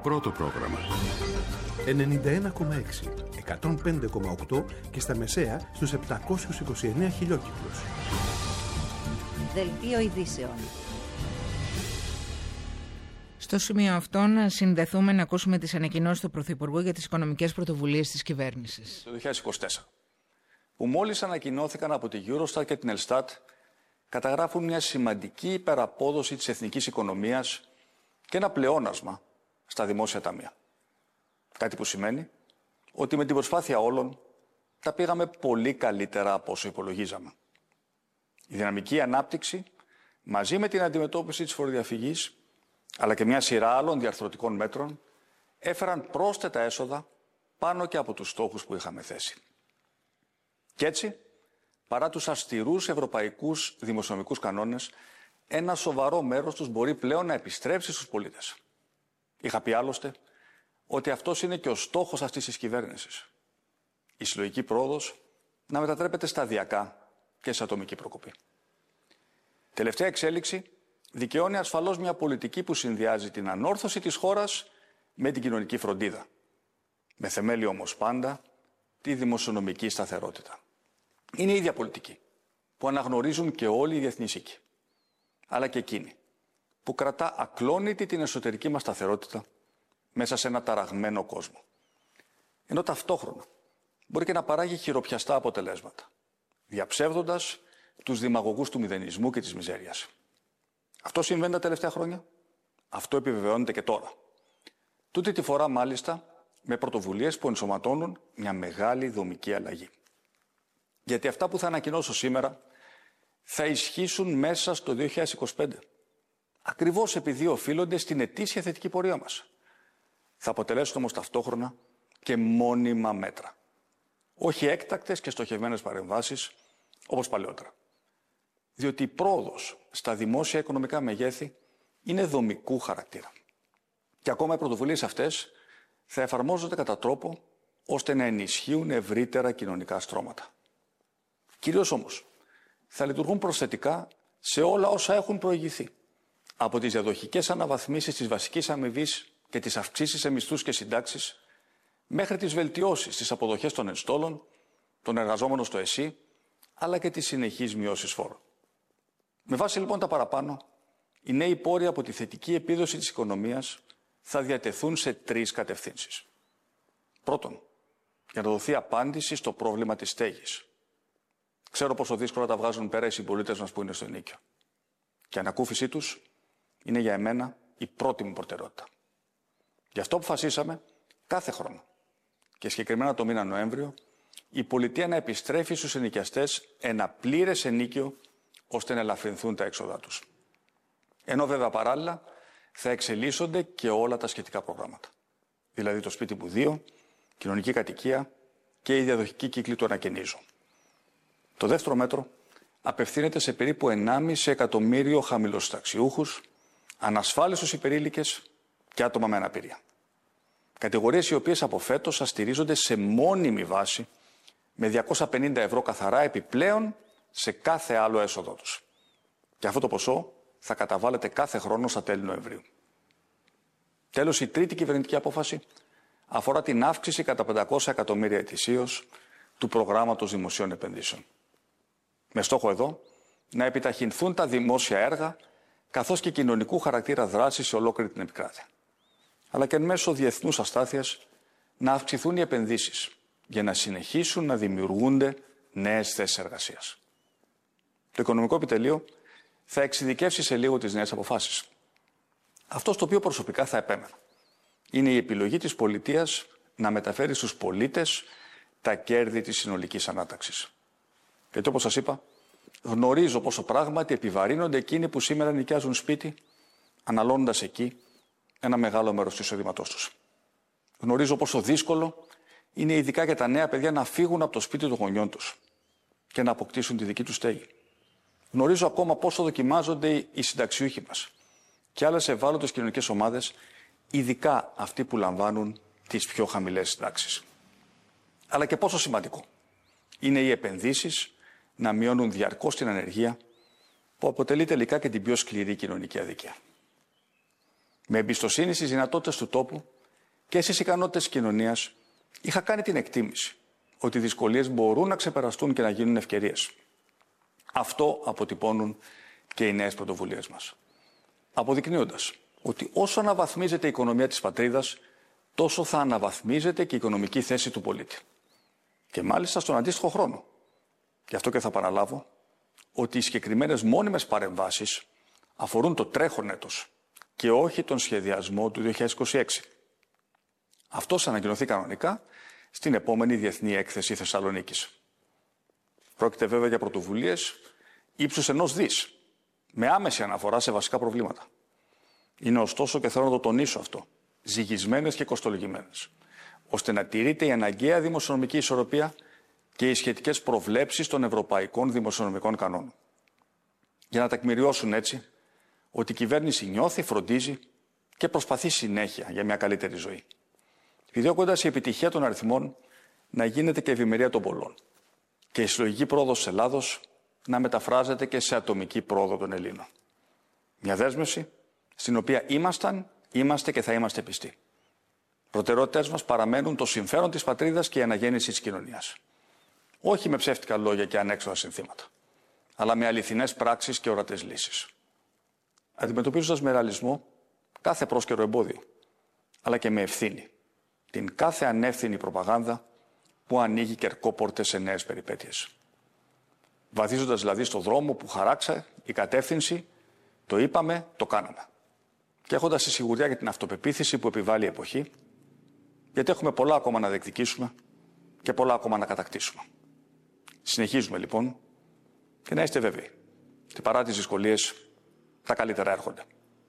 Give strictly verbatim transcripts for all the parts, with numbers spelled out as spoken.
Πρώτο πρόγραμμα. ενενήντα ένα κόμμα έξι, εκατόν πέντε κόμμα οκτώ και στα μεσαία στους επτακόσιους είκοσι εννέα χιλιόκυκλους. Δελτίο ειδήσεων. Στο σημείο αυτό να συνδεθούμε να ακούσουμε τις ανακοινώσεις του Πρωθυπουργού για τις οικονομικές πρωτοβουλίες της κυβέρνησης. Το δύο χιλιάδες είκοσι τέσσερα, που μόλις ανακοινώθηκαν από τη Eurostat και την Elstat, καταγράφουν μια σημαντική υπεραπόδοση της εθνικής οικονομίας και ένα πλεόνασμα στα δημόσια ταμεία. Κάτι που σημαίνει ότι με την προσπάθεια όλων τα πήγαμε πολύ καλύτερα από όσο υπολογίζαμε. Η δυναμική ανάπτυξη, μαζί με την αντιμετώπιση της φοροδιαφυγής, αλλά και μια σειρά άλλων διαρθρωτικών μέτρων, έφεραν πρόσθετα έσοδα πάνω και από τους στόχους που είχαμε θέσει. Κι έτσι, παρά τους αυστηρούς ευρωπαϊκούς δημοσιονομικούς κανόνες, ένα σοβαρό μέρος τους μπορεί πλέον να επιστρέψει στους πολίτες. Είχα πει άλλωστε ότι αυτός είναι και ο στόχος αυτής της κυβέρνησης. Η συλλογική πρόοδος να μετατρέπεται σταδιακά και σε ατομική προκοπή. Τελευταία εξέλιξη δικαιώνει ασφαλώς μια πολιτική που συνδυάζει την ανόρθωση της χώρας με την κοινωνική φροντίδα. Με θεμέλιο όμως πάντα τη δημοσιονομική σταθερότητα. Είναι η ίδια πολιτική που αναγνωρίζουν και όλοι οι διεθνείς οίκοι, αλλά και εκείνη που κρατά ακλόνητη την εσωτερική μας σταθερότητα μέσα σε ένα ταραγμένο κόσμο. Ενώ ταυτόχρονα μπορεί και να παράγει χειροπιαστά αποτελέσματα, διαψεύδοντας τους δημαγωγούς του μηδενισμού και της μιζέριας. Αυτό συμβαίνει τα τελευταία χρόνια. Αυτό επιβεβαιώνεται και τώρα. Τούτη τη φορά μάλιστα με πρωτοβουλίες που ενσωματώνουν μια μεγάλη δομική αλλαγή. Γιατί αυτά που θα ανακοινώσω σήμερα θα ισχύσουν μέσα στο δύο χιλιάδες είκοσι πέντε. Ακριβώς επειδή οφείλονται στην ετήσια θετική πορεία μας. Θα αποτελέσουν όμως ταυτόχρονα και μόνιμα μέτρα. Όχι έκτακτες και στοχευμένες παρεμβάσεις όπως παλαιότερα. Διότι η πρόοδος στα δημόσια οικονομικά μεγέθη είναι δομικού χαρακτήρα. Και ακόμα οι πρωτοβουλίες αυτές θα εφαρμόζονται κατά τρόπο ώστε να ενισχύουν ευρύτερα κοινωνικά στρώματα. Κυρίως όμως θα λειτουργούν προσθετικά σε όλα όσα έχουν προηγηθεί. Από τις διαδοχικές αναβαθμίσεις της βασικής αμοιβής και τις αυξήσεις σε μισθούς και συντάξεις, μέχρι τις βελτιώσεις στις αποδοχές των ενστόλων, των εργαζόμενων στο ΕΣΥ, αλλά και τις συνεχείς μειώσεις φόρων. Με βάση λοιπόν τα παραπάνω, οι νέοι πόροι από τη θετική επίδοση της οικονομίας θα διατεθούν σε τρεις κατευθύνσεις. Πρώτον, για να δοθεί απάντηση στο πρόβλημα της στέγης. Ξέρω πόσο δύσκολα τα βγάζουν πέρα οι συμπολίτες μας που είναι στο ενίκιο. Και η ανακούφιση τους είναι για εμένα η πρώτη μου προτεραιότητα. Γι' αυτό αποφασίσαμε κάθε χρόνο και συγκεκριμένα το μήνα Νοέμβριο η πολιτεία να επιστρέφει στους ενοικιαστές ένα πλήρες ενίκιο ώστε να ελαφρυνθούν τα έξοδά τους. Ενώ βέβαια παράλληλα θα εξελίσσονται και όλα τα σχετικά προγράμματα. Δηλαδή το σπίτι μου δύο, κοινωνική κατοικία και η διαδοχική κύκλη του ανακαινίζω. Το δεύτερο μέτρο απευθύνεται σε περίπου ενάμιση εκατομμύριο χαμηλοσυνταξιούχους, ανασφάλιστους υπερήλικες και άτομα με αναπηρία. Κατηγορίες οι οποίες από φέτος θα στηρίζονται σε μόνιμη βάση με διακόσια πενήντα ευρώ καθαρά επιπλέον σε κάθε άλλο έσοδο τους. Και αυτό το ποσό θα καταβάλλεται κάθε χρόνο στα τέλη Νοεμβρίου. Τέλος, η τρίτη κυβερνητική απόφαση αφορά την αύξηση κατά πεντακόσια εκατομμύρια ετησίως του προγράμματος δημοσίων επενδύσεων. Με στόχο εδώ να επιταχυνθούν τα δημόσια έργα καθώς και κοινωνικού χαρακτήρα δράση σε ολόκληρη την επικράτεια. Αλλά και εν μέσω διεθνούς αστάθειας να αυξηθούν οι επενδύσεις για να συνεχίσουν να δημιουργούνται νέες θέσεις εργασίας. Το Οικονομικό Επιτελείο θα εξειδικεύσει σε λίγο τις νέες αποφάσεις. Αυτό στο οποίο προσωπικά θα επέμενα είναι η επιλογή της πολιτείας να μεταφέρει στους πολίτες τα κέρδη της συνολικής ανάταξης. Γιατί όπως σας είπα, γνωρίζω πόσο πράγματι επιβαρύνονται εκείνοι που σήμερα νοικιάζουν σπίτι, αναλώνοντας εκεί ένα μεγάλο μέρος του εισοδήματός τους. Γνωρίζω πόσο δύσκολο είναι ειδικά για τα νέα παιδιά να φύγουν από το σπίτι των γονιών τους και να αποκτήσουν τη δική τους στέγη. Γνωρίζω ακόμα πόσο δοκιμάζονται οι συνταξιούχοι μας και άλλες ευάλωτες κοινωνικές ομάδες, ειδικά αυτοί που λαμβάνουν τις πιο χαμηλές συντάξεις. Αλλά και πόσο σημαντικό είναι οι επενδύσεις να μειώνουν διαρκώς την ανεργία, που αποτελεί τελικά και την πιο σκληρή κοινωνική αδικία. Με εμπιστοσύνη στις δυνατότητες του τόπου, και στις ικανότητες της κοινωνίας, είχα κάνει την εκτίμηση ότι οι δυσκολίες μπορούν να ξεπεραστούν και να γίνουν ευκαιρίες. Αυτό αποτυπώνουν και οι νέες πρωτοβουλίες μας. Αποδεικνύοντας ότι όσο αναβαθμίζεται η οικονομία της πατρίδας, τόσο θα αναβαθμίζεται και η οικονομική θέση του πολίτη. Και μάλιστα στον αντίστοιχο χρόνο. Γι' αυτό και θα παραλάβω ότι οι συγκεκριμένες μόνιμες παρεμβάσεις αφορούν το τρέχον έτος και όχι τον σχεδιασμό του δύο χιλιάδες είκοσι έξι. Αυτό θα ανακοινωθεί κανονικά στην επόμενη Διεθνή Έκθεση Θεσσαλονίκης. Πρόκειται βέβαια για πρωτοβουλίες ύψους ενός δις, με άμεση αναφορά σε βασικά προβλήματα. Είναι ωστόσο, και θέλω να το τονίσω αυτό, ζυγισμένες και κοστολογημένες, ώστε να τηρείται η αναγκαία δημοσιονομική ισορροπία και οι σχετικές προβλέψεις των ευρωπαϊκών δημοσιονομικών κανόνων. Για να τεκμηριώσουν έτσι ότι η κυβέρνηση νιώθει, φροντίζει και προσπαθεί συνέχεια για μια καλύτερη ζωή. Επιδιώκοντας η επιτυχία των αριθμών να γίνεται και η ευημερία των πολλών και η συλλογική πρόοδος της Ελλάδος να μεταφράζεται και σε ατομική πρόοδο των Ελλήνων. Μια δέσμευση στην οποία ήμασταν, είμαστε και θα είμαστε πιστοί. Προτεραιότητες μας παραμένουν το συμφέρον της πατρίδας και η αναγέννηση της κοινωνίας. Όχι με ψεύτικα λόγια και ανέξοδα συνθήματα, αλλά με αληθινές πράξεις και ορατές λύσεις. Αντιμετωπίζοντας με ρεαλισμό κάθε πρόσκαιρο εμπόδιο, αλλά και με ευθύνη την κάθε ανεύθυνη προπαγάνδα που ανοίγει κερκόπορτες σε νέες περιπέτειες. Βαθίζοντας δηλαδή στο δρόμο που χαράξα η κατεύθυνση, το είπαμε, το κάναμε. Και έχοντας τη σιγουριά για την αυτοπεποίθηση που επιβάλλει η εποχή, γιατί έχουμε πολλά ακόμα να διεκδικήσουμε και πολλά ακόμα να κατακτήσουμε. Συνεχίζουμε λοιπόν και να είστε βέβαιοι ότι παρά τις δυσκολίες τα καλύτερα έρχονται.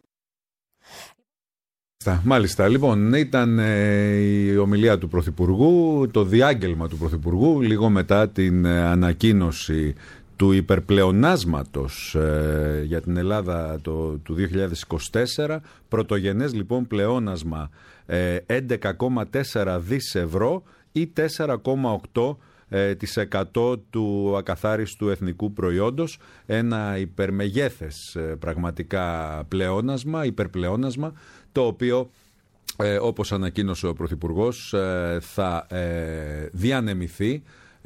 Μάλιστα, λοιπόν, ήταν ε, η ομιλία του Πρωθυπουργού, το διάγγελμα του Πρωθυπουργού λίγο μετά την ε, ανακοίνωση του υπερπλεονάσματος ε, για την Ελλάδα το, του δύο χιλιάδες είκοσι τέσσερα, πρωτογενές λοιπόν πλεόνασμα ε, έντεκα κόμμα τέσσερα δις ευρώ ή τέσσερα κόμμα οκτώ της εκατό του ακαθάριστου εθνικού προϊόντος, ένα υπερμεγέθες ε, πραγματικά πλεόνασμα, υπερπλεόνασμα, το οποίο ε, όπως ανακοίνωσε ο Πρωθυπουργός ε, θα ε, διανεμηθεί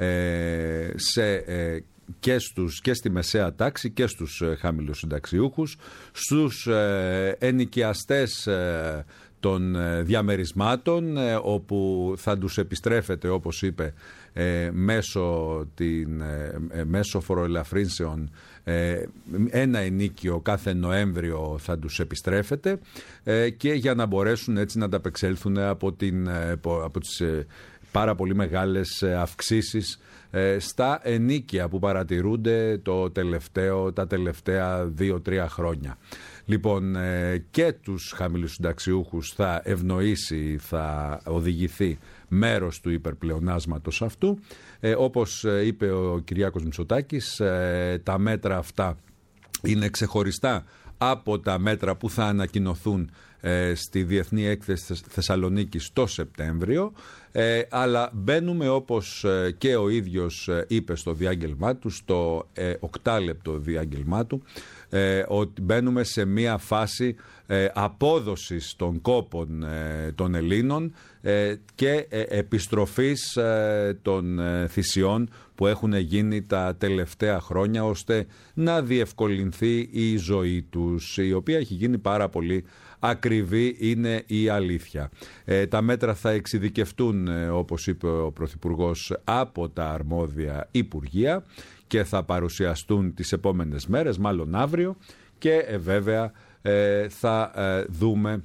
ε, σε, ε, και, στους, και στη μεσαία τάξη και στους ε, χαμηλούς συνταξιούχους, στους ε, ενοικιαστές ε, των ε, διαμερισμάτων, ε, όπου θα τους επιστρέφεται, όπως είπε, ε, μέσω, την, ε, μέσω φοροελαφρύνσεων ε, ένα ενίκιο κάθε Νοέμβριο θα τους επιστρέφεται, ε, και για να μπορέσουν έτσι να ανταπεξέλθουν από, την, από, από τις ε, πάρα πολύ μεγάλες αυξήσεις ε, στα ενίκια που παρατηρούνται το τελευταίο, τα τελευταία δύο τρία χρόνια. Λοιπόν, ε, και τους χαμηλούς συνταξιούχους θα ευνοήσει, θα οδηγηθεί μέρος του υπερπλεονάσματος αυτού. Ε, όπως είπε ο Κυριάκος Μητσοτάκης, ε, τα μέτρα αυτά είναι ξεχωριστά από τα μέτρα που θα ανακοινωθούν ε, στη Διεθνή Έκθεση Θεσσαλονίκης το Σεπτέμβριο, ε, αλλά μπαίνουμε, όπως ε, και ο ίδιος ε, είπε στο διάγγελμά του, στο ε, οκτάλεπτο διάγγελμά του, ε, ότι μπαίνουμε σε μία φάση ε, απόδοσης των κόπων ε, των Ελλήνων ε, και ε, επιστροφής ε, των ε, θυσιών που έχουν γίνει τα τελευταία χρόνια, ώστε να διευκολυνθεί η ζωή τους, η οποία έχει γίνει πάρα πολύ ακριβή, είναι η αλήθεια. Ε, τα μέτρα θα εξειδικευτούν, ε, όπως είπε ο Πρωθυπουργός, από τα αρμόδια Υπουργεία και θα παρουσιαστούν τις επόμενες μέρες, μάλλον αύριο, και ε, βέβαια ε, θα ε, δούμε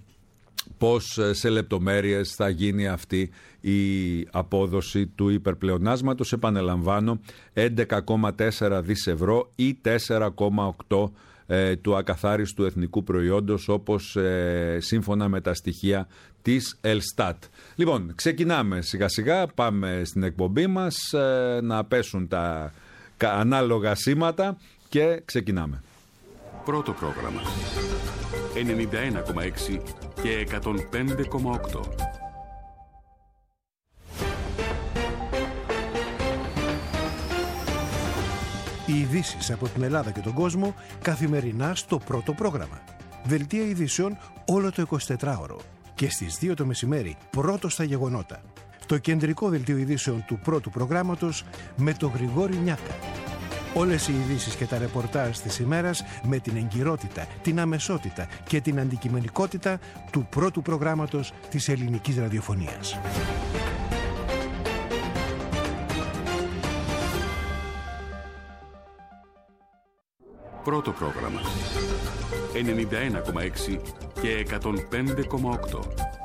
πώς σε λεπτομέρειες θα γίνει αυτή η απόδοση του υπερπλεονάσματος. Επαναλαμβάνω, έντεκα κόμμα τέσσερα δις ευρώ ή τέσσερα κόμμα οκτώ ε, του ακαθάριστου εθνικού προϊόντος, όπως ε, σύμφωνα με τα στοιχεία της Ελστάτ. Λοιπόν, ξεκινάμε σιγά σιγά, πάμε στην εκπομπή μας, ε, να πέσουν τα ανάλογα σήματα και ξεκινάμε. Πρώτο πρόγραμμα ενενήντα ένα κόμμα έξι και εκατόν πέντε κόμμα οκτώ. Οι ειδήσεις από την Ελλάδα και τον κόσμο καθημερινά στο πρώτο πρόγραμμα. Δελτία ειδήσεων όλο το εικοσιτετράωρο. και στις δύο το μεσημέρι πρώτο στα γεγονότα. Το κεντρικό δελτίο ειδήσεων του πρώτου προγράμματος με τον Γρηγόρη Νιάκα. Όλες οι ειδήσεις και τα ρεπορτάζ της ημέρας με την εγκυρότητα, την αμεσότητα και την αντικειμενικότητα του πρώτου προγράμματος της ελληνικής ραδιοφωνίας. Πρώτο πρόγραμμα ενενήντα ένα κόμμα έξι και εκατόν πέντε κόμμα οκτώ.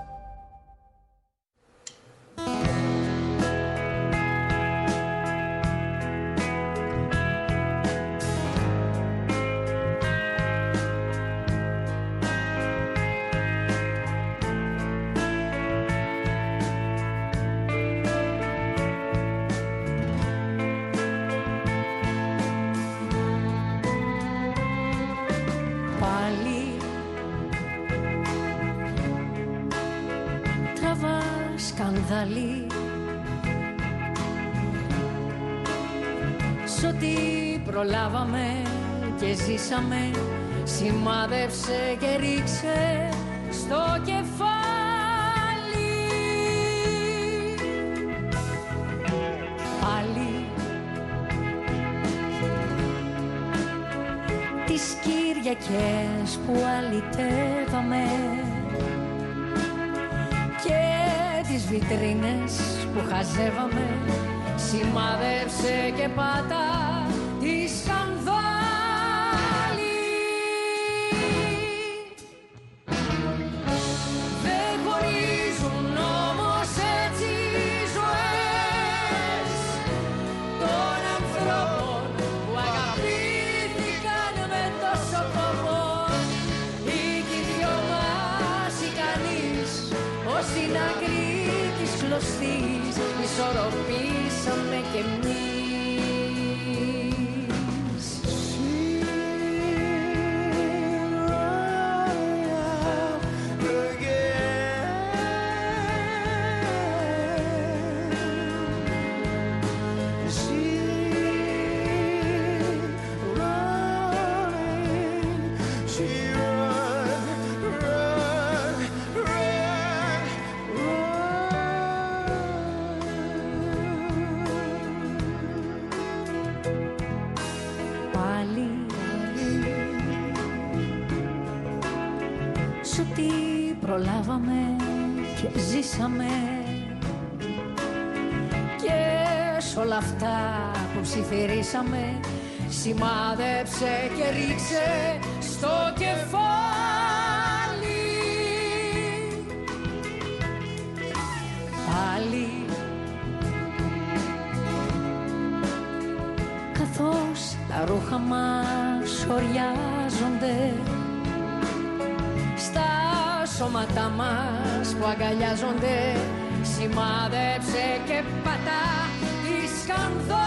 σκανδαλί. Σ' ό,τι προλάβαμε και ζήσαμε, σημάδεψε και ρίξε στο κεφάλι. Πάλι τις Κυριακές που αλυτεύαμε και τις βιτρίνες που χαζεύαμε, σημάδεψε και πάτα τη σκανδάλη. Δεν χωρίζουν όμως έτσι οι ζωές των ανθρώπων που αγαπήθηκαν με τόσο κόπο. Ή κι οι δυο μας ή κανείς, ως την άκρη της κλωστής ισορροπήσαμε κι εμείς. Προλάβαμε και ζήσαμε και σ' όλα αυτά που ψιθυρίσαμε, σημάδεψε και ρίξε στο κεφάλι. Πάλι καθώς τα ρούχα μας οριάζονται στα σώματά μας που αγκαλιάζονται, σημάδεψε και πατά τη σκανδάλη.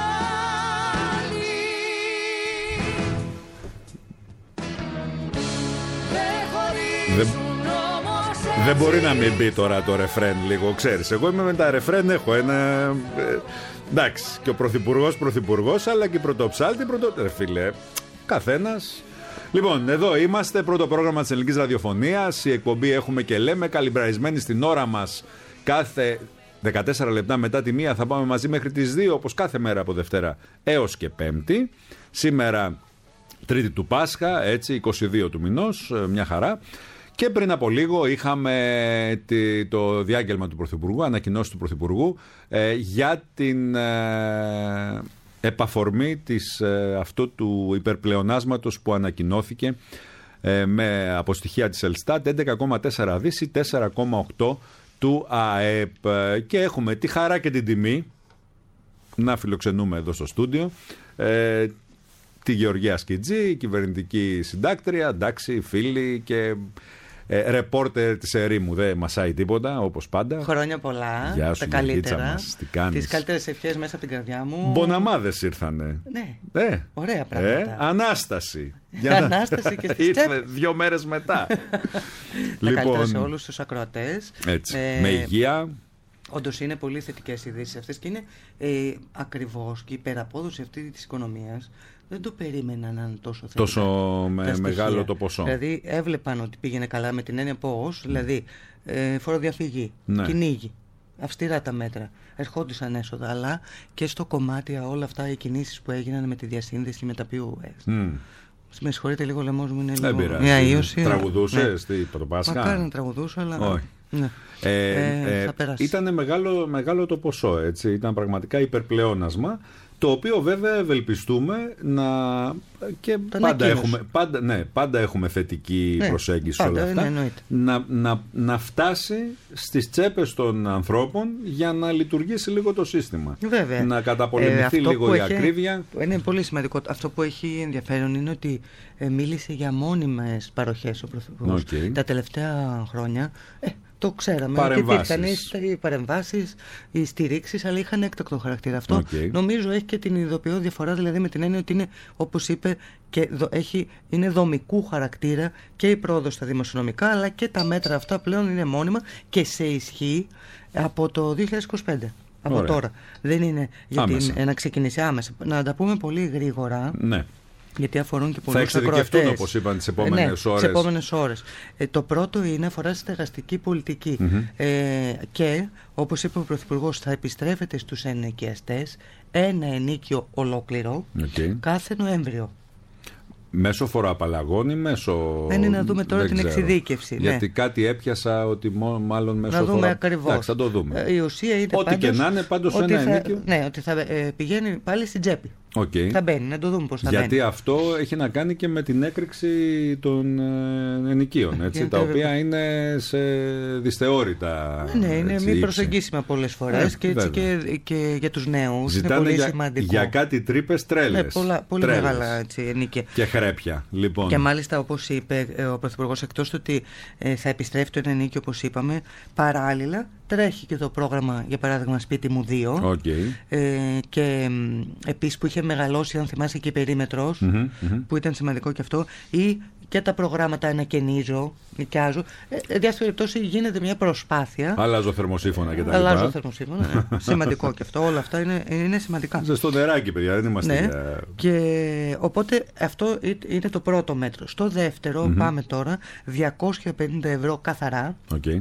Δεν χωρίζουν όμως έτσι. Δεν μπορεί να μην μπει τώρα το ρεφρέν λίγο, ξέρεις. Εγώ είμαι με τα ρεφρέν, έχω ένα... Ε, εντάξει, και ο πρωθυπουργός πρωθυπουργός, αλλά και η πρωτοψάλτη πρωτο... Ρε φίλε, καθένας... Λοιπόν, εδώ είμαστε, πρώτο πρόγραμμα της ελληνικής ραδιοφωνίας. Η εκπομπή έχουμε και λέμε, καλυμπραρισμένη στην ώρα μας. Κάθε δεκατέσσερα λεπτά μετά τη μία θα πάμε μαζί μέχρι τις δύο, όπως κάθε μέρα από Δευτέρα έως και Πέμπτη. Σήμερα Τρίτη του Πάσχα, έτσι, είκοσι δύο του μηνός, μια χαρά. Και πριν από λίγο είχαμε το διάγγελμα του Πρωθυπουργού, ανακοινώσεις του Πρωθυπουργού ε, για την... Ε, επαφορμή της, ε, αυτού του υπερπλεονάσματος που ανακοινώθηκε ε, με αποστοιχεία της Ελστάτ, έντεκα κόμμα τέσσερα δις ή τέσσερα κόμμα οκτώ του ΑΕΠ. Και έχουμε τη χαρά και την τιμή να φιλοξενούμε εδώ στο στούντιο ε, τη Γεωργία Σκιτζή, κυβερνητική συντάκτρια, εντάξει, φίλη και... Ε, ρεπόρτερ της ερήμου, δεν μασάει τίποτα, όπως πάντα. Χρόνια πολλά. Γεια σου, τα καλύτερα. Μας, τι κάνεις? Τις καλύτερες ευχές μέσα από την καρδιά μου. Μποναμάδες ήρθανε. Ναι. Ε, ωραία πράγματα. Ε, Ανάσταση. Ανάσταση και στις ήρθε δύο μέρες μετά. Λοιπόν, τα καλύτερα σε όλους τους ακροατές. Έτσι, ε, με υγεία. Όντως είναι πολύ θετικές ειδήσεις αυτές και είναι ε, ακριβώς και η υπεραπόδοση αυτή της οικονομίας δεν το περίμεναν να είναι τόσο θετικά. Τόσο με, μεγάλο το ποσό. Δηλαδή έβλεπαν ότι πήγαινε καλά με την έννοια πώς, δηλαδή ε, φοροδιαφυγή, ναι. κυνήγι, αυστηρά τα μέτρα, ερχόντουσαν έσοδα, αλλά και στο κομμάτι όλα αυτά οι κινήσεις που έγιναν με τη διασύνδεση με τα πι ο ες. Mm. Με συγχωρείτε λίγο, ο λαιμός μου είναι λίγο μια ίωση. Τραγουδούσες ναι. το Πάσχα? Μακάρι να τραγουδούσα, αλλά... Όχι. Ναι. Ε, ε, ε, ήταν μεγάλο, μεγάλο το ποσό, έτσι. Ήταν πραγματικά υπερπλεόνασμα, το οποίο βέβαια ευελπιστούμε να και πάντα έχουμε, πάντα, ναι, πάντα έχουμε θετική ναι, προσέγγιση πάντα, όλα αυτά, ναι, να, να, να φτάσει στις τσέπες των ανθρώπων για να λειτουργήσει λίγο το σύστημα. Βέβαια. Να καταπολεμηθεί ε, λίγο η έχει, ακρίβεια. Είναι πολύ σημαντικό. Αυτό που έχει ενδιαφέρον είναι ότι ε, μίλησε για μόνιμες παροχές ο Πρωθυπουργός. Okay. Τα τελευταία χρόνια ε, το ξέραμε. Υπήρχαν οι παρεμβάσεις, οι στηρίξεις, αλλά είχαν έκτακτο χαρακτήρα. Αυτό okay. νομίζω έχει και την ειδοποιώ διαφορά, δηλαδή με την έννοια ότι είναι, όπως είπε, και έχει, είναι δομικού χαρακτήρα και η πρόοδος στα δημοσιονομικά, αλλά και τα μέτρα αυτά πλέον είναι μόνιμα και σε ισχύ από το δύο χιλιάδες είκοσι πέντε. Από Ωραία. τώρα. Δεν είναι γιατί είναι, να ξεκινήσει άμεσα. Να τα πούμε πολύ γρήγορα. Ναι. Γιατί αφορούν και πολλούς ακροατές. Θα εξειδικευτούν, όπως είπαν, τις επόμενες ναι, ώρες. Τις επόμενες ώρες. Ε, το πρώτο είναι αφορά στεγαστική πολιτική. Mm-hmm. Ε, και, όπως είπε ο Πρωθυπουργός, θα επιστρέφεται στους ενοικιαστές ένα ενίκιο ολόκληρο okay. κάθε Νοέμβριο. Μέσω φοροαπαλλαγών ή μέσω... Δεν είναι να δούμε τώρα την ξέρω. εξειδίκευση. Γιατί ναι. κάτι έπιασα ότι μάλλον μέσω φοροαπαλλαγών. Να δούμε ακριβώς. Εντάξει, θα το δούμε. Η ουσία είναι ό,τι πάντως, και να είναι πάντως ένα θα, ενίκιο. Ναι, ότι θα ε, πηγαίνει πάλι στην τσέπη. Okay. Θα μπαίνει, να το δούμε πώς θα Γιατί μπαίνει. αυτό έχει να κάνει και με την έκρηξη των ε, ενοικίων, έτσι, τα οποία βέβαια. είναι σε δυσθεώρητα. Ναι, είναι έτσι, μη προσεγγίσιμα πολλές φορές ε, και, έτσι και, και για τους νέους. Ζητάνε είναι πολύ για, σημαντικό. Για κάτι τρύπες τρέλες. Ναι, πολλά, πολύ τρέλες. Μεγάλα έτσι, ενοίκια. Και χρέπια. Λοιπόν. Και μάλιστα, όπως είπε ο Πρωθυπουργός, εκτός του ότι ε, θα επιστρέφει το ενίκιο, όπως είπαμε, παράλληλα τρέχει και το πρόγραμμα, για παράδειγμα, Σπίτι μου δύο. Okay. Ε, και ε, επίσης που είχε μεγαλώσει, αν θυμάσαι, και η περίμετρος, mm-hmm, mm-hmm. που ήταν σημαντικό και αυτό, ή και τα προγράμματα Ανακαινίζω, Νοικιάζω. Ε, εν διάφορες περιπτώσεις γίνεται μια προσπάθεια. Αλλάζω θερμοσύφωνα και τα λοιπά. Αλλάζω θερμοσύφωνα. Ναι. Σημαντικό και αυτό. Όλα αυτά είναι, είναι σημαντικά. Στο νεράκι, παιδιά, δεν είμαστε. Ναι. Για... Και οπότε αυτό είναι το πρώτο μέτρο. Στο δεύτερο, mm-hmm. πάμε τώρα, διακόσια πενήντα ευρώ καθαρά. Okay.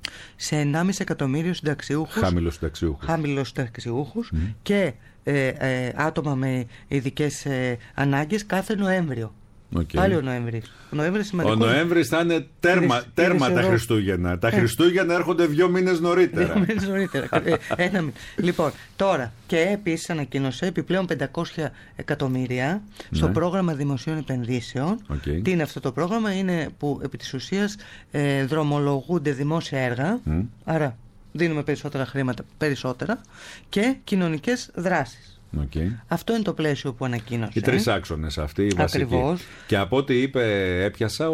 Σε ενάμιση εκατομμύριο συνταξιούχους. Χαμηλούς συνταξιούχους. Χαμηλούς συνταξιούχους mm-hmm. και ε, ε, άτομα με ειδικές ε, ανάγκες κάθε Νοέμβριο. Okay. Πάλι ο Νοέμβρης. Ο Νοέμβρης, ο Νοέμβρης θα είναι τέρμα, είδες, τέρμα είδες τα Χριστούγεννα. Τα Χριστούγεννα έρχονται δύο μήνες νωρίτερα. Δύο μήνες νωρίτερα. Ένα μήνα. Λοιπόν, τώρα και επίσης ανακοίνωσε επιπλέον πεντακόσια εκατομμύρια στο ναι. πρόγραμμα δημοσίων επενδύσεων. Okay. Τι είναι αυτό το πρόγραμμα? Είναι που επί της ουσίας ε, δρομολογούνται δημόσια έργα. Mm. Άρα δίνουμε περισσότερα χρήματα, περισσότερα, και κοινωνικές δράσεις. Okay. Αυτό είναι το πλαίσιο που ανακοίνωσε. Οι τρεις άξονες αυτοί, οι βασικοί. Ακριβώς. Και από ό,τι είπε, έπιασα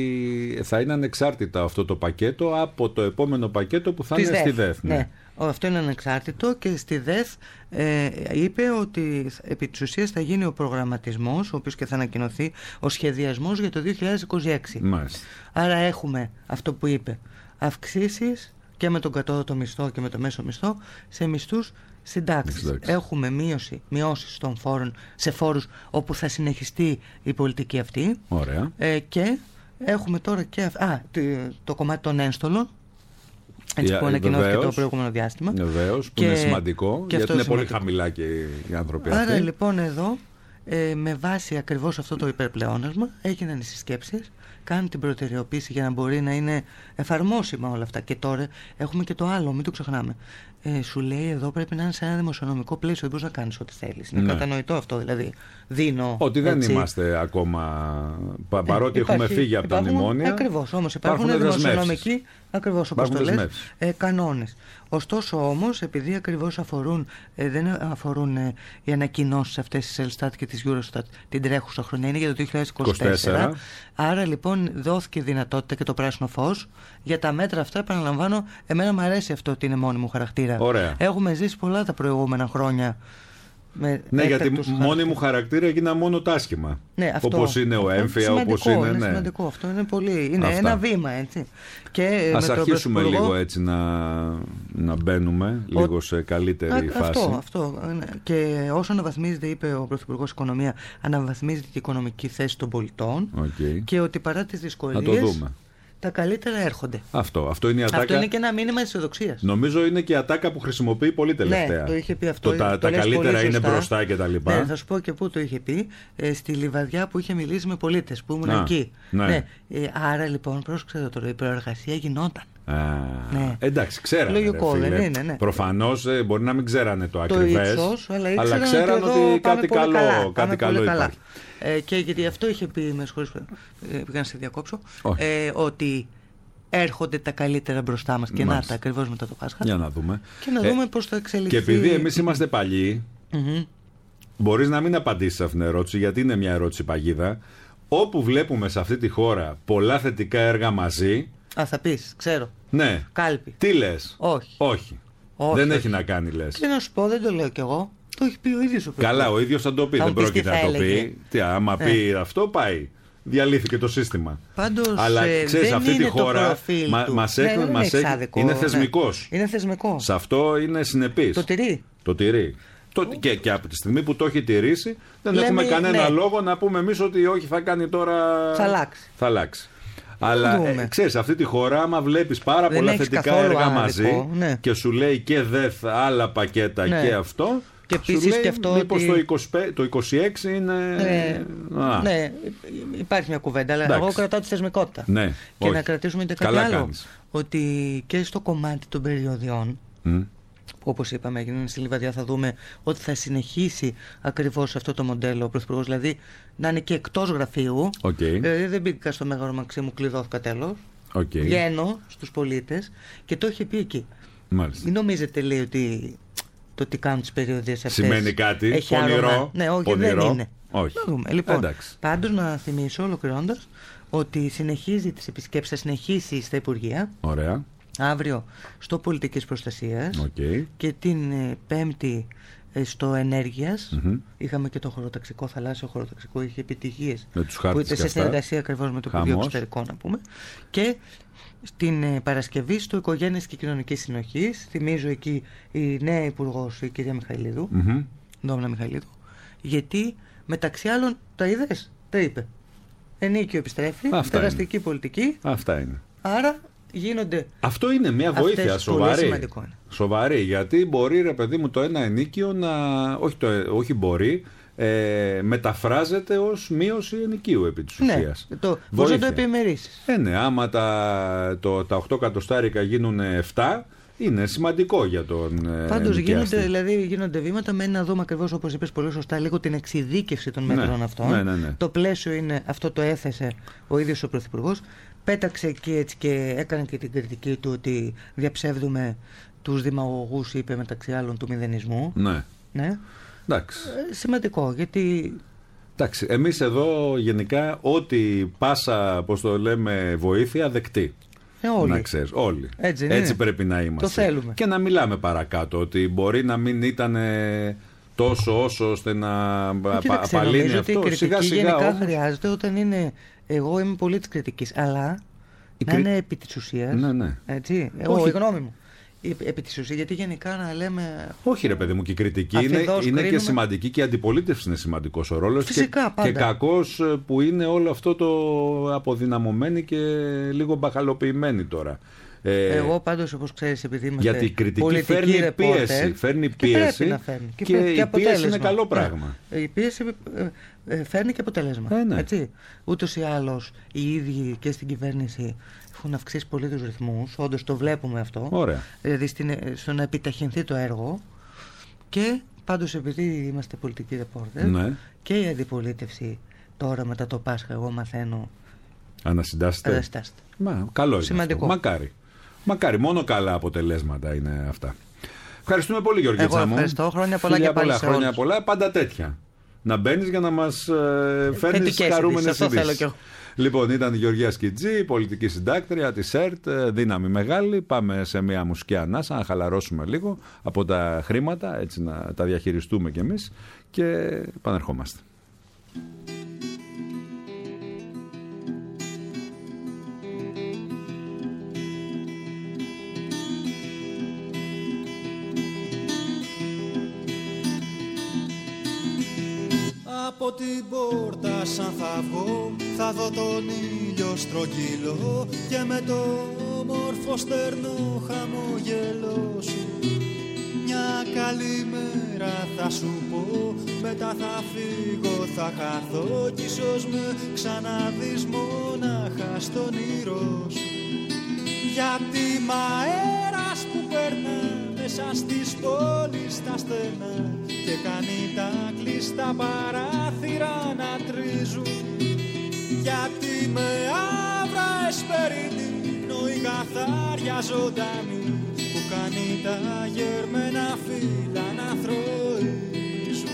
ότι θα είναι ανεξάρτητα αυτό το πακέτο από το επόμενο πακέτο που θα Της είναι ΔΕΘ. Στη ΔΕΘ. Ναι. Ναι. Αυτό είναι ανεξάρτητο και στη ΔΕΘ ε, είπε ότι επί της ουσίας θα γίνει ο προγραμματισμός, ο οποίος και θα ανακοινωθεί, ο σχεδιασμός για το δύο χιλιάδες είκοσι έξι. Μάλιστα. Άρα έχουμε αυτό που είπε, αυξήσεις και με τον κατώτατο μισθό και με το μέσο μισθό σε μισθούς συντάξεις. Έχουμε μείωση, μειώσεις των φόρων, σε φόρους όπου θα συνεχιστεί η πολιτική αυτή. Ωραία. Ε, και έχουμε τώρα και α, το, το κομμάτι των ένστολων, έτσι, yeah, που ανακοινώθηκε το προηγούμενο διάστημα. Βεβαίως, που και, είναι σημαντικό, και γιατί είναι σημαντικό. Πολύ χαμηλά και οι άνθρωποι Άρα, αυτοί. Άρα λοιπόν εδώ, ε, με βάση ακριβώς αυτό το υπερπλεόνασμα, έγιναν οι συσκέψεις, κάνουν την προτεραιοποίηση για να μπορεί να είναι εφαρμόσιμα όλα αυτά. Και τώρα έχουμε και το άλλο, μην το ξεχνάμε. Ε, σου λέει εδώ πρέπει να είναι σε ένα δημοσιονομικό πλαίσιο, δεν μπορείς να κάνεις ό,τι θέλεις. Είναι ναι. κατανοητό αυτό, δηλαδή. Δίνω. Ότι δεν έτσι. Είμαστε ακόμα. Πα, παρότι ε, υπάρχει, έχουμε φύγει από τα μνημόνια. Ακριβώς, όμως υπάρχουν, υπάρχουν δημοσιονομικοί, ακριβώς όπως το λες, ε, κανόνες. Ωστόσο όμως, επειδή ακριβώς αφορούν, ε, δεν αφορούν ε, οι ανακοινώσεις αυτές της Ελστάτ και της Eurostat την τρέχουσα χρονιά, είναι για το δύο χιλιάδες είκοσι τέσσερα. είκοσι τέσσερα. Άρα λοιπόν δόθηκε δυνατότητα και το πράσινο φως για τα μέτρα αυτά. Επαναλαμβάνω, εμένα μου αρέσει αυτό ότι είναι μόνιμο χαρακτήρα. Ωραία. Έχουμε ζήσει πολλά τα προηγούμενα χρόνια Ναι, γιατί μόνοι μου χαρακτήρα έγινα μόνο τα άσχημα. Ναι, όπως είναι ο έμφυα, όπως είναι. Είναι ναι. σημαντικό αυτό. Είναι, πολύ, είναι ένα βήμα, έτσι. Και ας αρχίσουμε λίγο έτσι να, να μπαίνουμε ο... λίγο σε καλύτερη α, φάση. Αυτό, αυτό. Και όσο αναβαθμίζεται, είπε ο Πρωθυπουργός Οικονομία, αναβαθμίζεται και η οικονομική θέση των πολιτών. Okay. Και ότι παρά τις δυσκολίες. Να το δούμε. Τα καλύτερα έρχονται. Αυτό, αυτό είναι η ατάκα. Αυτό είναι και ένα μήνυμα αισιοδοξίας. Νομίζω είναι και η ατάκα που χρησιμοποιεί πολύ τελευταία. Ναι, το είχε πει αυτό. Το, τα τα καλύτερα είναι μπροστά και τα λοιπά. Ναι, θα σου πω και πού το είχε πει. Ε, στη Λιβαδιά που είχε μιλήσει με πολίτες που ήμουν Α, εκεί. Ναι. Ναι. Ε, άρα λοιπόν, πρόσεξε τώρα, η προεργασία γινόταν. Α, ναι. Εντάξει, ξέρανε. Λογικό, ρε, δεν είναι, ναι. Προφανώς ε, μπορεί να μην ξέρανε το, το ακριβές, ύψος, αλλά, αλλά ξέρανε ότι, ότι κάτι καλό, καλά, κάτι καλό υπάρχει. Ε, και γιατί αυτό είχε πει, με συγχωρείς, ε, πήγα να σε διακόψω, ε, ότι έρχονται τα καλύτερα μπροστά μας και Μάλιστα. να τα ακριβώς μετά το Πάσχα. Για να δούμε. Και να δούμε ε, πώς θα εξελιχθεί. Και επειδή εμείς είμαστε παλιοί, mm-hmm. μπορείς να μην απαντήσεις αυτήν την ερώτηση, γιατί είναι μια ερώτηση παγίδα. Όπου βλέπουμε σε αυτή τη χώρα πολλά θετικά έργα μαζί. Α, θα πεις, ξέρω. Ναι. Κάλπη. Τι λες? Όχι. Όχι. όχι δεν όχι. έχει να κάνει, λες. Τι να σου πω, δεν το λέω κι εγώ. Το έχει πει ο ίδιος ο Καλά, ο ίδιος θα το πει. Θα δεν πρόκειται να το πει. Τι, άμα ναι. πει αυτό, πάει. Διαλύθηκε το σύστημα. Πάντως, αλλά ξέρεις, δεν αυτή είναι τη χώρα μα, μας ναι, έχει, μας έχει, εξάδικο, είναι ναι. θεσμικός. Είναι θεσμικό. Σε αυτό είναι συνεπής. Το τηρεί. Το τηρεί. Το, και, και από τη στιγμή που το έχει τηρήσει, δεν Λέμε, έχουμε κανένα ναι. λόγο να πούμε εμείς ότι όχι, θα κάνει τώρα. Θα αλλάξει. Θα αλλάξει. Αλλά ε, ξέρεις, αυτή τη χώρα, άμα βλέπεις πάρα δεν πολλά θετικά έργα άδικο, μαζί ναι. και σου λέει και ΔΕΘ, άλλα πακέτα ναι. και αυτό. Και επίσης και αυτό. Μήπως ότι... το, είκοσι πέντε, το είκοσι έξι είναι. Ναι, ναι, υπάρχει μια κουβέντα, αλλά Εντάξει. εγώ κρατάω τη θεσμικότητα. Ναι, και όχι. να κρατήσουμε και κάτι Καλά άλλο. κάνεις. Ότι και στο κομμάτι των περιοδιών. Mm. Που όπως είπαμε, έγινε στη Λιβαδιά, θα δούμε ότι θα συνεχίσει ακριβώς αυτό το μοντέλο ο Πρωθυπουργός. Δηλαδή να είναι και εκτός γραφείου. Okay. Δηλαδή δεν μπήκα στο Μέγαρο Μαξίμου, κλειδώθηκα τέλος. Okay. Βγαίνω στους πολίτες και το έχει πει εκεί. Μάλιστα. Μην νομίζετε, λέει, ότι το τι κάνουν τις περιοδίες αυτές σημαίνει κάτι έχει πονηρό. Άρωμα. Ναι, όχι, πονηρό. δεν είναι. Όχι. Να δούμε. Λοιπόν, εντάξει. πάντως να θυμίσω ολοκληρώνοντας ότι συνεχίζει τις επισκέψεις, θα συνεχίσει στα Υπουργεία. Ωραία. Αύριο στο Πολιτικής Προστασίας okay. και την ε, Πέμπτη ε, στο Ενέργειας. Mm-hmm. Είχαμε και το χωροταξικό, θαλάσσιο χωροταξικό, είχε επιτυχίες με τους χάρτες που ήταν σε συνεργασία ακριβώς με το Υπουργείο Εξωτερικών, να πούμε. Και στην ε, Παρασκευή στο Οικογένειας και Κοινωνικής Συνοχής, θυμίζω εκεί η νέα Υπουργός, η κυρία Μιχαηλίδου, mm-hmm. Ντόμνα Μιχαηλίδου, γιατί μεταξύ άλλων τα είδες, τα είπε. Ενίκιο επιστρέφει, τεραστική πολιτική. Αυτά είναι. Άρα γίνονται. Αυτό είναι μια βοήθεια σοβαρή. Είναι. Σοβαρή, γιατί μπορεί, ρε παιδί μου, το ένα ενίκιο να. Όχι, το, όχι μπορεί. Ε, μεταφράζεται ως μείωση ενοικίου επί της ουσίας. Ναι, το, πώς να το επιμερίσεις. Ε, ναι, άμα τα, το, τα οκτώ εκατοστάρικα γίνουν επτά, είναι σημαντικό για τον Πάντως γίνονται, δηλαδή, γίνονται βήματα με να δούμε ακριβώς, όπως είπες πολύ σωστά, λίγο την εξειδίκευση των μέτρων ναι, αυτών. Ναι, ναι, ναι. Το πλαίσιο είναι, αυτό το έθεσε ο ίδιος ο Πρωθυπουργός. Πέταξε εκεί έτσι και έκανε και την κριτική του ότι διαψεύδουμε τους δημαγωγούς, είπε, μεταξύ άλλων, του μηδενισμού. Ναι. Ναι. Εντάξει. Ε, σημαντικό, γιατί. Εντάξει, εμείς εδώ γενικά ό,τι πάσα, πώς το λέμε, βοήθεια δεκτή. Ε, όλοι. Να ξέρεις, όλοι. Έτσι, Έτσι πρέπει να είμαστε. Το θέλουμε. Και να μιλάμε παρακάτω, ότι μπορεί να μην ήταν τόσο όσο ώστε να πα, απαλύνει αυτό. Ότι η κριτική σιγά, σιγά, γενικά όμως χρειάζεται όταν είναι. Εγώ είμαι πολύ της κριτικής, αλλά η να κρι... είναι επί της ουσίας. Ναι, ναι. Έτσι. Εγώ, η γνώμη μου. Επί της ουσίας, γιατί γενικά να λέμε. Όχι, ρε παιδί μου, και η κριτική είναι, είναι και σημαντική και η αντιπολίτευση είναι σημαντικός ο ρόλος. Φυσικά, και, πάντα. και κακός που είναι όλο αυτό το αποδυναμωμένη και λίγο μπαχαλοποιημένη τώρα. Ε, Εγώ πάντως, όπως ξέρεις, επειδή είμαστε γιατί η κριτική φέρνει ρεπόρτερ, πίεση, φέρνει πίεση και, φέρνει. και, και, και η πίεση είναι καλό πράγμα. Ναι. Η πίεση ε, φέρνει και αποτέλεσμα. Ε, ναι. Έτσι. Ούτως ή άλλως οι ίδιοι και στην κυβέρνηση έχουν αυξήσει πολύ τους ρυθμούς. Όντως το βλέπουμε αυτό. Ωραία. Δηλαδή στην, στο να επιταχυνθεί το έργο. Και πάντως, επειδή είμαστε πολιτικοί ρεπόρτερ, ναι. και η αντιπολίτευση τώρα μετά το Πάσχα, εγώ μαθαίνω. Ανασυντάσσεται. Ανασυντάσσεται. Μα, καλό είναι. Σημαντικό. Αυτό. Μακάρι. Μακάρι. Μόνο καλά αποτελέσματα είναι αυτά. Ευχαριστούμε πολύ, Γιώργη Τσάμου. Εγώ ευχαριστώ. Χρόνια πολλά και πάλι πολλά, σε χρόνια όλους. πολλά. Πάντα τέτοια. να μπαίνεις για να μας ε, φέρνεις χαρούμενες ειδήσεις. Λοιπόν, ήταν η Γεωργία Σκιτζή, πολιτική συντάκτρια της ΕΡΤ, δύναμη μεγάλη. Πάμε σε μια μουσική ανάσα, να χαλαρώσουμε λίγο από τα χρήματα, έτσι να τα διαχειριστούμε κι εμείς και επανερχόμαστε. Από την πόρτα σαν θα βγω, θα δω τον ήλιο στρογγυλό και με το όμορφο στερνό χαμογελό σου μια καλή μέρα θα σου πω, μετά θα φύγω, θα χαθώ κι ίσως με ξαναδείς μονάχα στον ήρω σου. Γιατί μ' αέρας που περνά μέσα στις πόλεις τα στενά και κάνει τα κλειστά παράθυρα να τρίζουν. Γιατί με άβρα εσπερινή η καθάρια ζωντανή που κάνει τα γερμένα φύλλα να θροίζουν.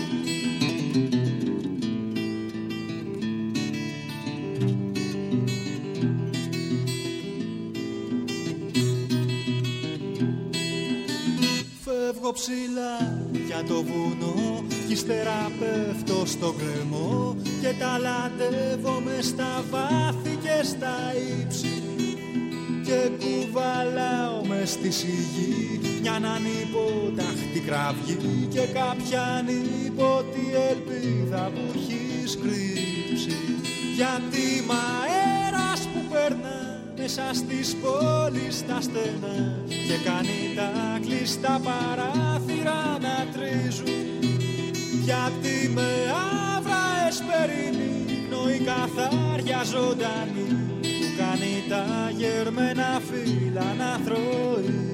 Φεύγω ψηλά για το βουνό κι ύστερα πέφτω στο γκρεμό και ταλαντεύω μες στα βάθη και στα ύψη και κουβαλάω μες στη σιγή μια ανυπόταχτη κραυγή και κάποια ανίποτη ελπίδα που έχεις κρύψει. Γιατί μ' αέρας που περνά μέσα στις πόλεις τα στενά και κάνει τα κλειστά παράθυρα να τρίζουν. Γιατί με άβρα εσπερινή η καθάρια ζωντανή που κάνει τα γερμένα φύλλα να θροίζουν.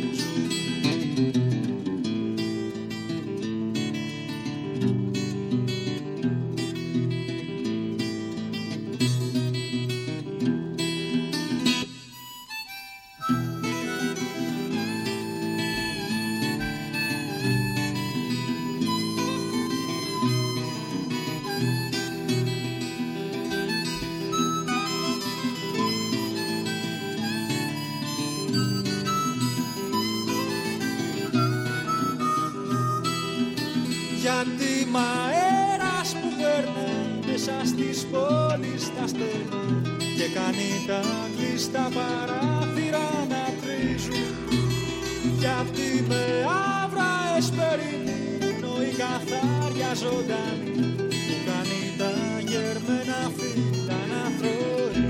Γιατί μ' αέρας που περνά μέσα στις πόλεις τα στενά και κάνει τα κλειστά παράθυρα να τρίζουν. Γιατί με άβρα εσπερινή η καθάρια ζωντανή που κάνει τα γερμένα φύλλα να θροίζουν.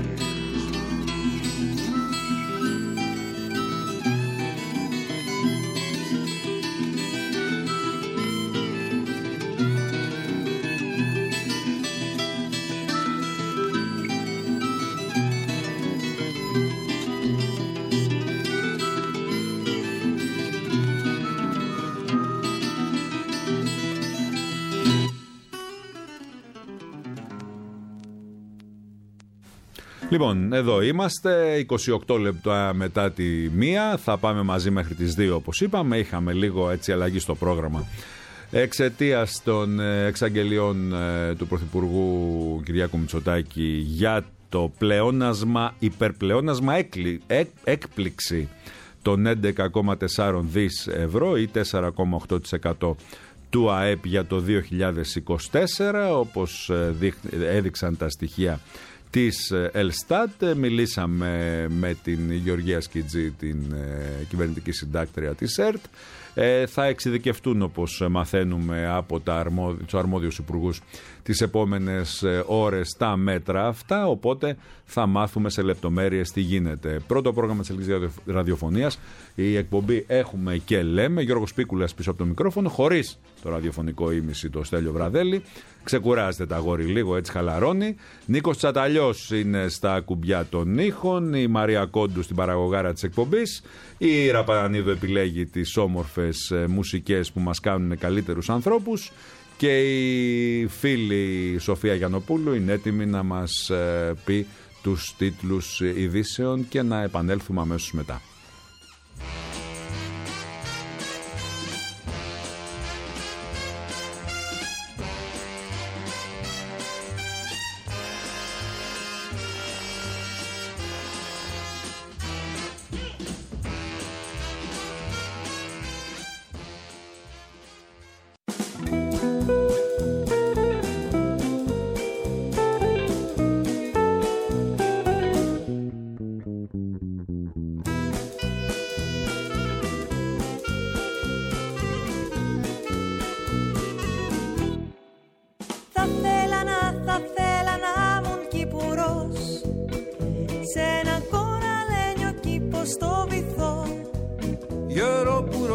Λοιπόν, εδώ είμαστε, είκοσι οκτώ λεπτά μετά τη μία, θα πάμε μαζί μέχρι τις δύο όπως είπαμε, είχαμε λίγο έτσι αλλαγή στο πρόγραμμα. Εξαιτίας των εξαγγελιών του Πρωθυπουργού Κυριάκου Μητσοτάκη για το πλεόνασμα, υπερπλεόνασμα έκλη, έκ, έκπληξη των έντεκα κόμμα τέσσερα δις ευρώ ή τέσσερα κόμμα οκτώ τοις εκατό του ΑΕΠ για το δύο χιλιάδες είκοσι τέσσερα, όπως έδειξαν τα στοιχεία της Ελστάτ. Μιλήσαμε με την Γεωργία Σκιτζή, την ε, κυβερνητική συντάκτρια της ΕΡΤ. Ε, θα εξειδικευτούν, όπως μαθαίνουμε από τα αρμόδι, τους αρμόδιους υπουργούς, τις επόμενες ώρες τα μέτρα αυτά, οπότε θα μάθουμε σε λεπτομέρειες τι γίνεται. Πρώτο πρόγραμμα της Ελληνικής Ραδιοφωνίας, η εκπομπή Έχουμε και Λέμε, Γιώργος Πίκουλας πίσω από το μικρόφωνο, χωρίς το ραδιοφωνικό ήμιση, το Στέλιο Βραδέλη. Ξεκουράζεται τα αγόρι λίγο, έτσι χαλαρώνει. Νίκος Τσαταλιός είναι στα κουμπιά των ήχων, η Μαρία Κόντου στην παραγωγάρα της εκπομπής, η Ήρα Πανανίδου επιλέγει τις όμορφες μουσικές που μας κάνουν καλύτερους ανθρώπους και η φίλη Σοφία Γιαννοπούλου είναι έτοιμη να μας πει τους τίτλους ειδήσεων και να επανέλθουμε αμέσως μετά.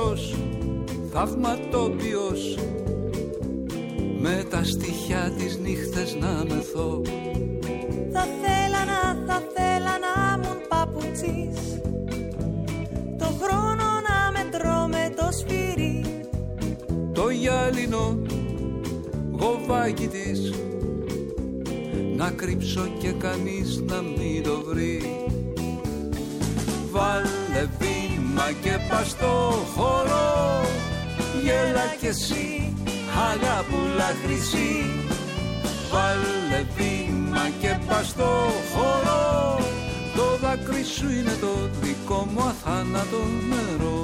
Θεός θαυματόπιος, με τα στοιχιά της νύχτες να μεθώ. Θα θέλα να, θα θέλα να μουν παπουτσής, το χρόνο να μετρώ με το σφυρί, το γυάλινο γοβάκι της να κρύψω και κανείς να μην το βρει. Βάλε βήμα και πας στο χώρο, γέλα κι εσύ αγάπουλα χρυσή. Βάλε βήμα και πας στο χώρο, το δάκρυ σου είναι το δικό μου αθάνατο νερό.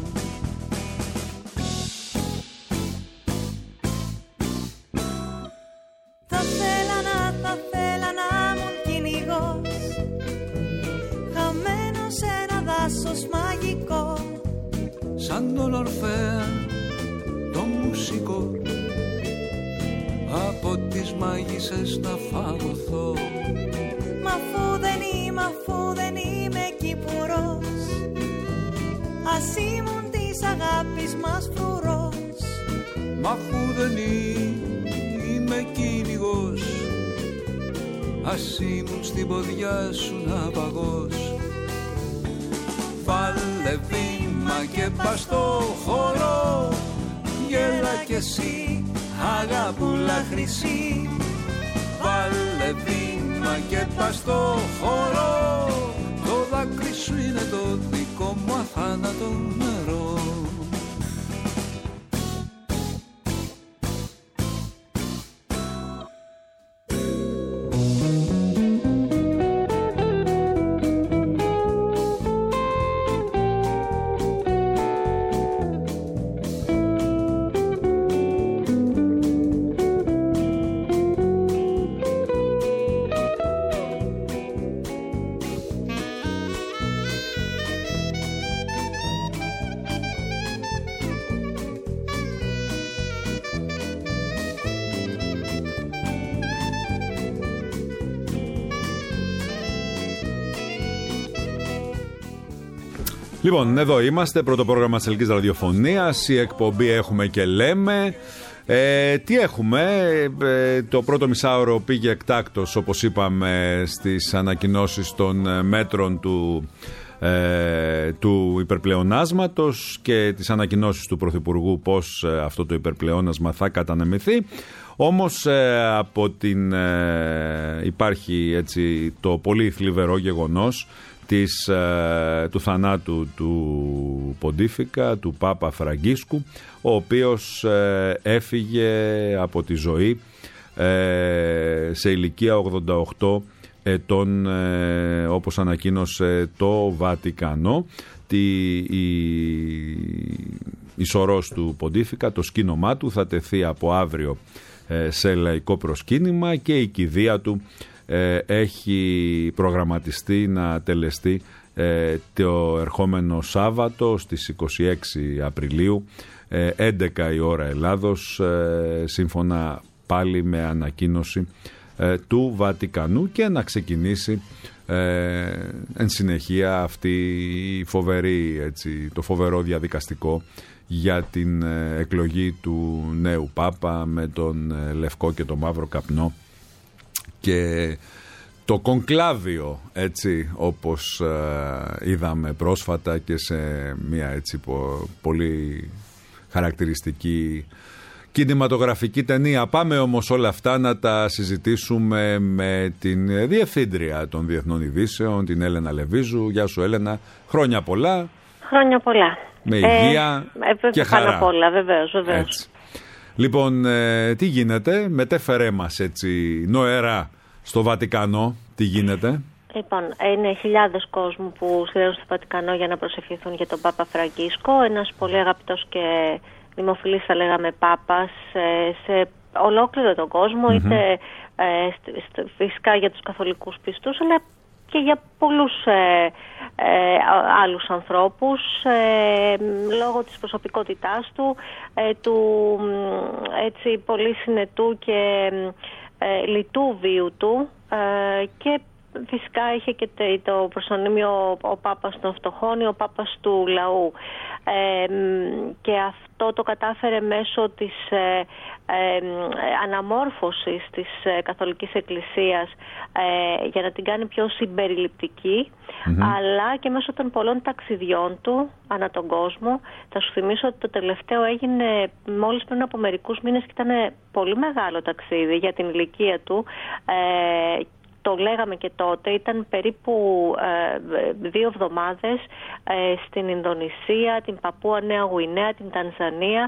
Θα θέλα να, θα θέλα να μουν κυνηγός, χαμένος σε ένα δάσος μαγικό, σαν τον Ορφέα το μουσικό, από τις μάγισσες να φαγωθώ. Μα αφού δεν είμαι, αφού δεν είμαι κυπουρός, ας ήμουν της αγάπης μας φρουρός. Μα αφού δεν είμαι κυνηγός, ας ήμουν στην ποδιά σου ναυαγός. Βάλε βήμα και πας στο χώρο, γέλα κι εσύ αγάπουλα χρυσή. Βάλε βήμα και πας στο χώρο, το δάκρυ σου είναι το δικό μου αθάνατο νερό. Λοιπόν, εδώ είμαστε, πρώτο πρόγραμμα της Ελληνικής Ραδιοφωνίας, η εκπομπή Έχουμε και Λέμε. Ε, τι έχουμε, ε, το πρώτο μισάωρο πήγε εκτάκτος, όπως είπαμε, στις ανακοινώσεις των μέτρων του, ε, του υπερπλεονάσματος και τις ανακοινώσεις του Πρωθυπουργού πώς ε, αυτό το υπερπλεόνασμα θα κατανεμηθεί. Όμως ε, από την, ε, υπάρχει έτσι το πολύ θλιβερό γεγονός της, ε, του θανάτου του Ποντίφικα, του Πάπα Φραγκίσκου, ο οποίος ε, έφυγε από τη ζωή ε, σε ηλικία ογδόντα οκτώ ετών, ε, όπως ανακοίνωσε το Βατικανό. Τη, η, η σωρός του Ποντίφικα, το σκήνομά του, θα τεθεί από αύριο ε, σε λαϊκό προσκύνημα και η κηδεία του Ε, έχει προγραμματιστεί να τελεστεί ε, το ερχόμενο Σάββατο στις είκοσι έξι Απριλίου, ε, έντεκα η ώρα Ελλάδος, ε, σύμφωνα πάλι με ανακοίνωση ε, του Βατικανού, και να ξεκινήσει ε, εν συνεχεία αυτή η φοβερή, έτσι, το φοβερό διαδικαστικό για την ε, εκλογή του νέου Πάπα με τον ε, λευκό και τον μαύρο καπνό και το κονκλάβιο, έτσι, όπως ε, είδαμε πρόσφατα και σε μια έτσι πο, πολύ χαρακτηριστική κινηματογραφική ταινία. Πάμε όμως όλα αυτά να τα συζητήσουμε με την Διευθύντρια των Διεθνών Ειδήσεων, την Έλενα Λεβίζου. Γεια σου Έλενα, χρόνια πολλά. Χρόνια πολλά. Με υγεία ε, και χαρά. Πάνω απ' όλα, βεβαίως, βεβαίως. Έτσι. Λοιπόν, ε, τι γίνεται, μετέφερέ μας έτσι νοερά στο Βατικανό, τι γίνεται. Λοιπόν, είναι χιλιάδες κόσμου που συνδέονται στο Βατικανό για να προσευχηθούν για τον Πάπα Φραγκίσκο, ένας πολύ αγαπητός και δημοφιλής, θα λέγαμε, Πάπας σε ολόκληρο τον κόσμο, mm-hmm. είτε ε, φυσικά για τους καθολικούς πιστούς, αλλά και για πολλούς ε, ε, άλλους ανθρώπους, ε, λόγω της προσωπικότητάς του, ε, του έτσι πολύ συνετού και ε, λιτού βίου του, ε, και φυσικά είχε και το προσωνύμιο ο Πάπας των φτωχών ή ο Πάπας του λαού. Ε, και αυτό το κατάφερε μέσω της ε, ε, αναμόρφωσης της ε, Καθολικής Εκκλησίας ε, για να την κάνει πιο συμπεριληπτική, mm-hmm. αλλά και μέσω των πολλών ταξιδιών του ανά τον κόσμο. Θα σου θυμίσω ότι το τελευταίο έγινε μόλις πριν από μερικούς μήνες και ήταν πολύ μεγάλο ταξίδι για την ηλικία του. Ε, Το λέγαμε και τότε, ήταν περίπου ε, δύο εβδομάδες ε, στην Ινδονησία, την Παππούα Νέα Γουινέα, την Τανζανία,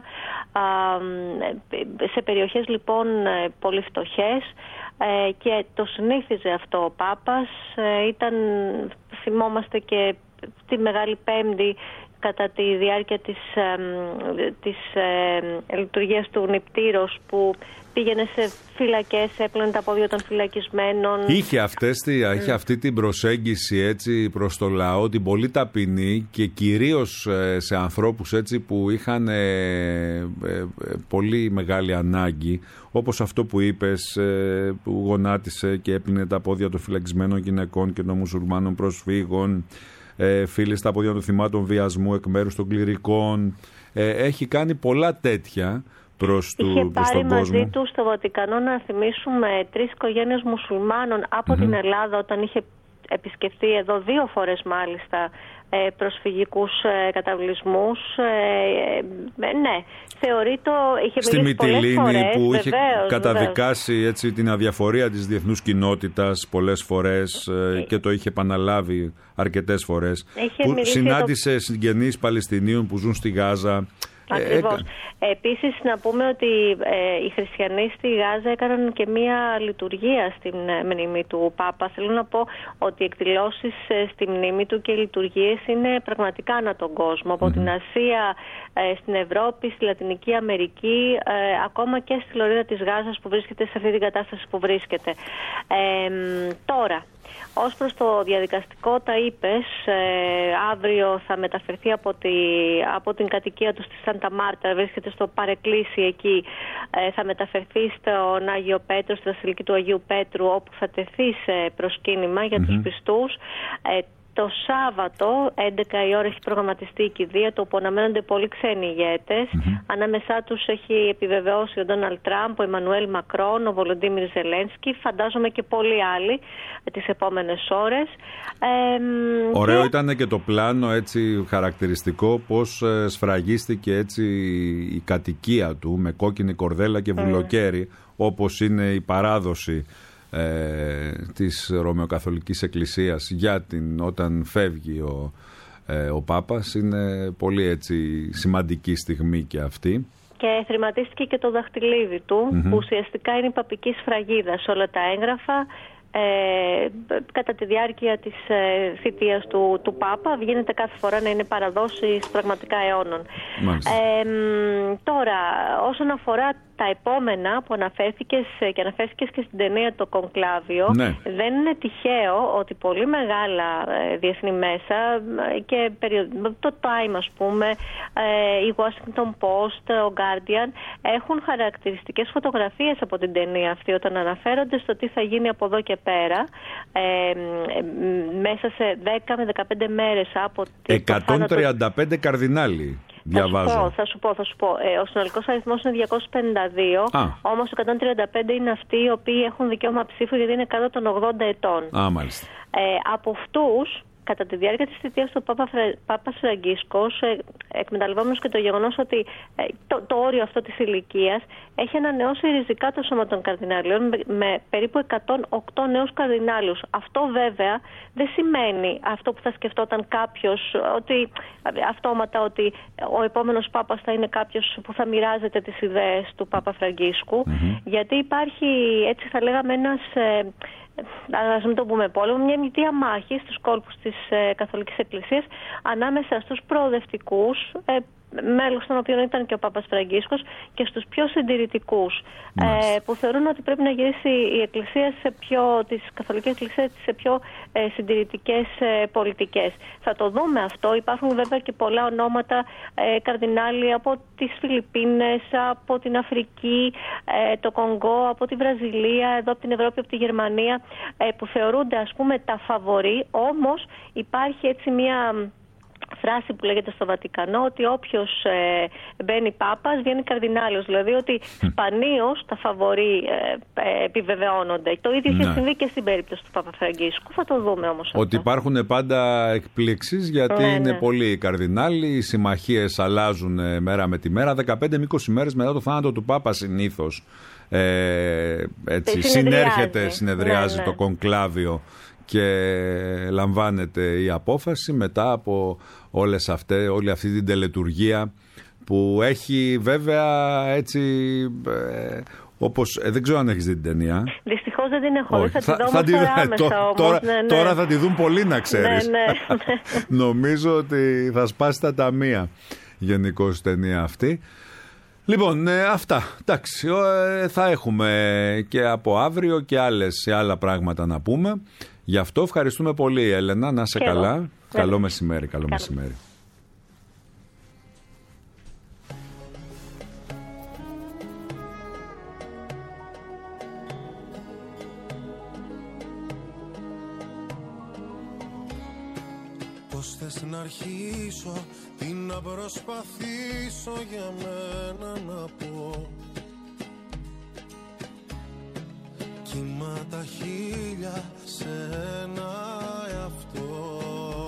ε, σε περιοχές λοιπόν ε, πολύ φτωχές, ε, και το συνήθιζε αυτό ο Πάπας. Ε, ήταν, θυμόμαστε και τη Μεγάλη Πέμπτη, κατά τη διάρκεια της, ε, της ε, λειτουργίας του νηπτήρος, που πήγαινε σε φυλακές, έπλαινε τα πόδια των φυλακισμένων. Είχε, αυτές, mm. είχε αυτή την προσέγγιση έτσι προς το λαό, την πολύ ταπεινή, και κυρίως ε, σε ανθρώπους έτσι που είχαν ε, ε, ε, πολύ μεγάλη ανάγκη, όπως αυτό που είπες, ε, που γονάτισε και έπλυνε τα πόδια των φυλακισμένων γυναικών και των μουσουλμάνων προσφύγων, ε, φίλε στα πόδια των θυμάτων βιασμού εκ μέρους των κληρικών. Ε, έχει κάνει πολλά τέτοια προς, του, Είχε προς πάρει τον κόσμο. μαζί του στο Βατικανό, να θυμίσουμε, τρεις οικογένειες μουσουλμάνων από mm-hmm. την Ελλάδα, όταν είχε επισκεφτεί εδώ δύο φορές μάλιστα προσφυγικούς καταβλισμούς. Ναι, θεωρείται, είχε στη μιλήσει πολλές φορές. Στη που είχε βεβαίως, καταδικάσει έτσι, την αδιαφορία της διεθνούς κοινότητας πολλές φορές ε, και το είχε επαναλάβει αρκετές φορές. Που συνάντησε το... συγγενείς Παλαιστινίων που ζουν στη Γάζα. Ακριβώς. Ε, Επίσης να πούμε ότι ε, οι χριστιανοί στη Γάζα έκαναν και μία λειτουργία στην μνήμη του Πάπα. Θέλω να πω ότι οι εκδηλώσεις ε, στη μνήμη του και οι λειτουργίες είναι πραγματικά ανά τον κόσμο. Από mm-hmm. την Ασία, ε, στην Ευρώπη, στη Λατινική Αμερική, ε, ακόμα και στη Λωρίδα της Γάζας που βρίσκεται σε αυτή την κατάσταση που βρίσκεται. Ε, τώρα... Ως προς το διαδικαστικό, τα είπες, ε, αύριο θα μεταφερθεί από, τη, από την κατοικία του στη Σάντα Μάρτα, βρίσκεται στο παρεκκλήσι εκεί, ε, θα μεταφερθεί στον Άγιο Πέτρο, στη Βασιλική του Αγίου Πέτρου, όπου θα τεθεί σε προσκύνημα για mm-hmm. τους πιστούς. Ε, Το Σάββατο, έντεκα η ώρα, έχει προγραμματιστεί η κηδεία του, όπου αναμένονται πολλοί ξένοι ηγέτες. Mm-hmm. Ανάμεσά τους έχει επιβεβαιώσει ο Ντόναλντ Τραμπ, ο Εμμανουέλ Μακρόν, ο Βολοντίμιρ Ζελένσκι, φαντάζομαι και πολλοί άλλοι τις επόμενες ώρες. Ε, Ωραίο και... ήταν και το πλάνο, έτσι χαρακτηριστικό, πώς σφραγίστηκε έτσι η κατοικία του με κόκκινη κορδέλα και βουλοκαίρι, mm. όπως είναι η παράδοση Ε, της Ρωμαιοκαθολικής Εκκλησίας για την, όταν φεύγει ο, ε, ο Πάπας. Είναι πολύ έτσι σημαντική στιγμή και αυτή. Και θρηματίστηκε και το δαχτυλίδι του, mm-hmm. που ουσιαστικά είναι η παπική σφραγίδα σε όλα τα έγγραφα. Ε, κατά τη διάρκεια της ε, θητείας του, του Πάπα γίνεται κάθε φορά να είναι παραδόσεις πραγματικά αιώνων. Ε, τώρα, όσον αφορά τα επόμενα που αναφέρθηκες και αναφέρθηκες και στην ταινία το Κονκλάβιο, ναι. δεν είναι τυχαίο ότι πολύ μεγάλα ε, διεθνή μέσα και το Time, ας πούμε, ε, η Washington Post, ο Guardian έχουν χαρακτηριστικές φωτογραφίες από την ταινία αυτή όταν αναφέρονται στο τι θα γίνει από εδώ και πέρα, ε, ε, μέσα σε δέκα με δεκαπέντε μέρες από την εκατόν τριάντα πέντε καρδινάλοι. Θα σου πω, θα σου πω, θα σου πω. Ε, ο συνολικός αριθμός είναι διακόσιοι πενήντα δύο, Α. όμως εκατόν τριάντα πέντε είναι αυτοί οι οποίοι έχουν δικαίωμα ψήφου, γιατί είναι κάτω των ογδόντα ετών. Α, μάλιστα. Ε, από αυτούς, κατά τη διάρκεια της θητείας του Πάπα Φρα... Πάπας Φραγκίσκος, ε, εκμεταλλευόμενος και το γεγονός ότι ε, το, το όριο αυτό της ηλικίας, έχει ανανεώσει ριζικά το σώμα των καρδινάλιων με, με περίπου εκατόν οκτώ νέους καρδινάλιους. Αυτό βέβαια δεν σημαίνει αυτό που θα σκεφτόταν κάποιος, ότι αυτόματα ότι ο επόμενος Πάπας θα είναι κάποιος που θα μοιράζεται τις ιδέες του Πάπα Φραγκίσκου, mm-hmm. γιατί υπάρχει, έτσι θα λέγαμε, ένας... Ε, ας μην το πούμε πόλεμο, μια μυτεία μάχη στους κόλπους της ε, Καθολικής Εκκλησίας ανάμεσα στους προοδευτικούς, ε, μέλος των οποίων ήταν και ο Πάπας Φραγκίσκος, και στους πιο συντηρητικούς, ε, που θεωρούν ότι πρέπει να γυρίσει η Εκκλησία σε πιο, της Καθολικής Εκκλησίας σε πιο ε, συντηρητικές ε, πολιτικές. Θα το δούμε αυτό. Υπάρχουν βέβαια και πολλά ονόματα ε, καρδινάλοι από τις Φιλιππίνες, από την Αφρική, ε, το Κονγκό, από τη Βραζιλία, εδώ από την Ευρώπη, από τη Γερμανία, ε, που θεωρούνται ας πούμε τα φαβορί. Όμως υπάρχει έτσι μια φράση που λέγεται στο Βατικανό ότι όποιος ε, μπαίνει Πάπας βγαίνει καρδινάλιος, δηλαδή ότι σπανίως τα φαβορί ε, ε, επιβεβαιώνονται. Το ίδιο είχε συμβεί και στην περίπτωση του Πάπα Φραγκίσκου. Θα το δούμε όμως αυτό. Ότι υπάρχουν πάντα εκπλήξεις, γιατί ναι, είναι ναι. πολλοί καρδινάλοι, οι συμμαχίες αλλάζουν μέρα με τη μέρα. δεκαπέντε με είκοσι μέρες μετά το θάνατο του Πάπα συνήθως ε, έτσι, συνέρχεται, συνεδριάζει ναι, ναι. το κονκλάβιο και λαμβάνεται η απόφαση μετά από όλες αυτές, όλη αυτή την τελετουργία που έχει βέβαια έτσι ε, όπως, ε, δεν ξέρω αν έχεις δει την ταινία. Δυστυχώς δεν την έχω δει, θα, θα τη δω θα, όμως θα, άμεσα, το, όμως, τώρα, ναι, ναι. τώρα θα τη δουν πολλοί να ξέρεις. Ναι, ναι, ναι. Νομίζω ότι θα σπάσει τα ταμεία γενικώς η ταινία αυτή. Λοιπόν, ε, αυτά. Εντάξει, ε, θα έχουμε και από αύριο και άλλες, άλλα πράγματα να πούμε. Γι' αυτό ευχαριστούμε πολύ, Έλενα. Να είσαι καλά. Εγώ. Καλό μεσημέρι. Καλό, καλό μεσημέρι. Πώς θες να αρχίσω, τι να προσπαθήσω για μένα να πω. Κύμα τα χίλια σε ένα εαυτό.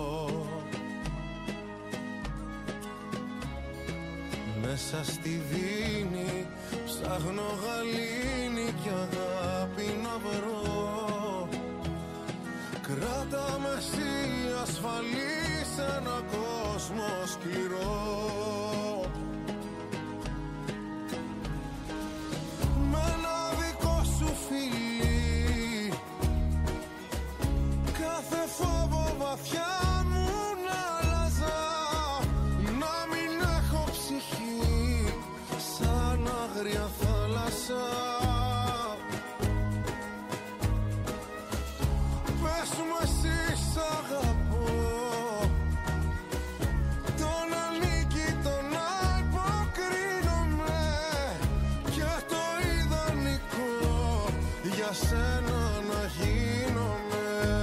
Μέσα στη δίνη ψάχνω γαλήνη κι αγάπη να βρω. Κράτα με εσύ ασφαλή σε ένα κόσμο σκληρό. Με ένα δικό σου φιλί κάθε φόβο βαθιά μου να αλλάζα. Να μην έχω ψυχή σαν άγρια θάλασσα. Πες μου εσύ σ' αγαπώ. Τον ανήκει τον αποκρίνομαι. Και το ιδανικό για σένα να γίνομαι.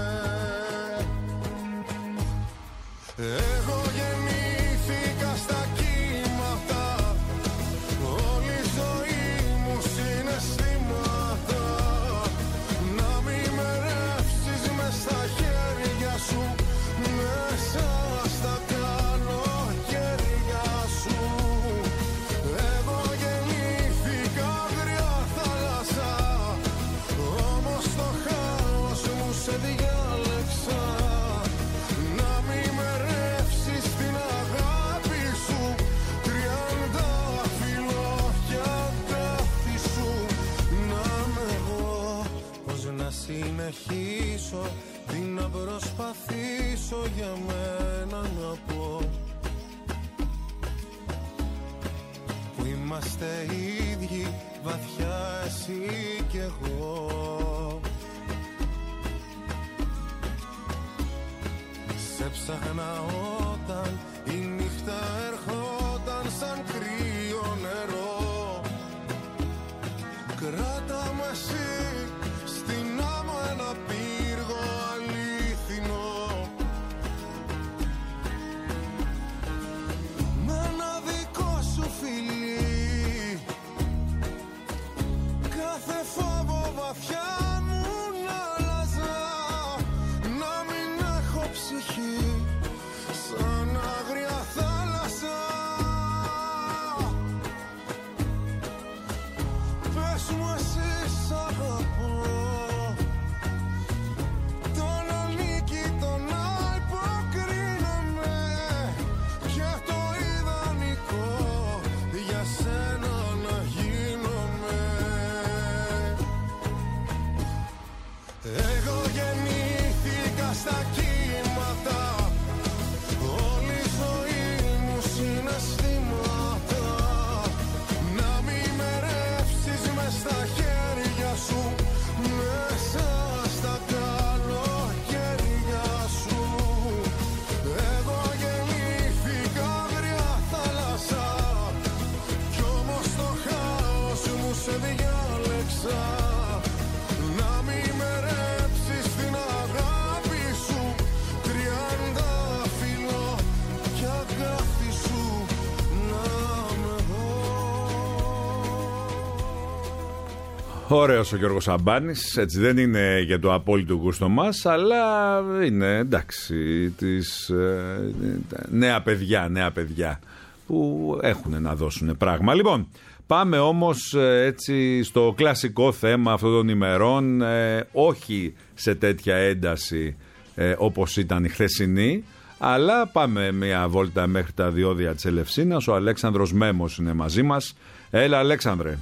Εγώ γεννήθηκα στα κύματα. Όλη η ζωή μου συναισθήματα. Να μην με ρεύσεις μες στα χέρια σου. Μέσα στα καλοκαίρια σου. Εγώ γεννήθηκα αγριά θάλασσα. Όμως το χάος μου σε διάλεξα. Να μην με ρεύσεις την αγάπη σου. Τριάντα φιλόχια αγκάθι σου. Να είμαι εγώ. Πώς να συνεχίσω, τι να προσπαθήσω για μένα να πω. Που είμαστε ίδιοι βαθιά εσύ κι εγώ. Σε ψάχνα όταν η νύχτα ερχόταν σαν κρύο νερό. Κράτα με εσύ στην άμμο ένα πύργο αλήθινο. Με ένα δικό σου φιλί κάθε φόβο βαθιά μου να αλλάζα. Να μην έχω ψυχή σαν Ωραίος ο Γιώργος Σαμπάνης, έτσι δεν είναι για το απόλυτο γούστο μας, αλλά είναι εντάξει, της, ε, νέα παιδιά, νέα παιδιά που έχουν να δώσουν πράγμα. Λοιπόν, πάμε όμως έτσι στο κλασικό θέμα αυτών των ημερών, ε, όχι σε τέτοια ένταση ε, όπως ήταν η χθεσινή, αλλά πάμε μια βόλτα μέχρι τα διόδια της Ελευσίνας. Ο Αλέξανδρος Μέμος είναι μαζί μας. Έλα Αλέξανδρε.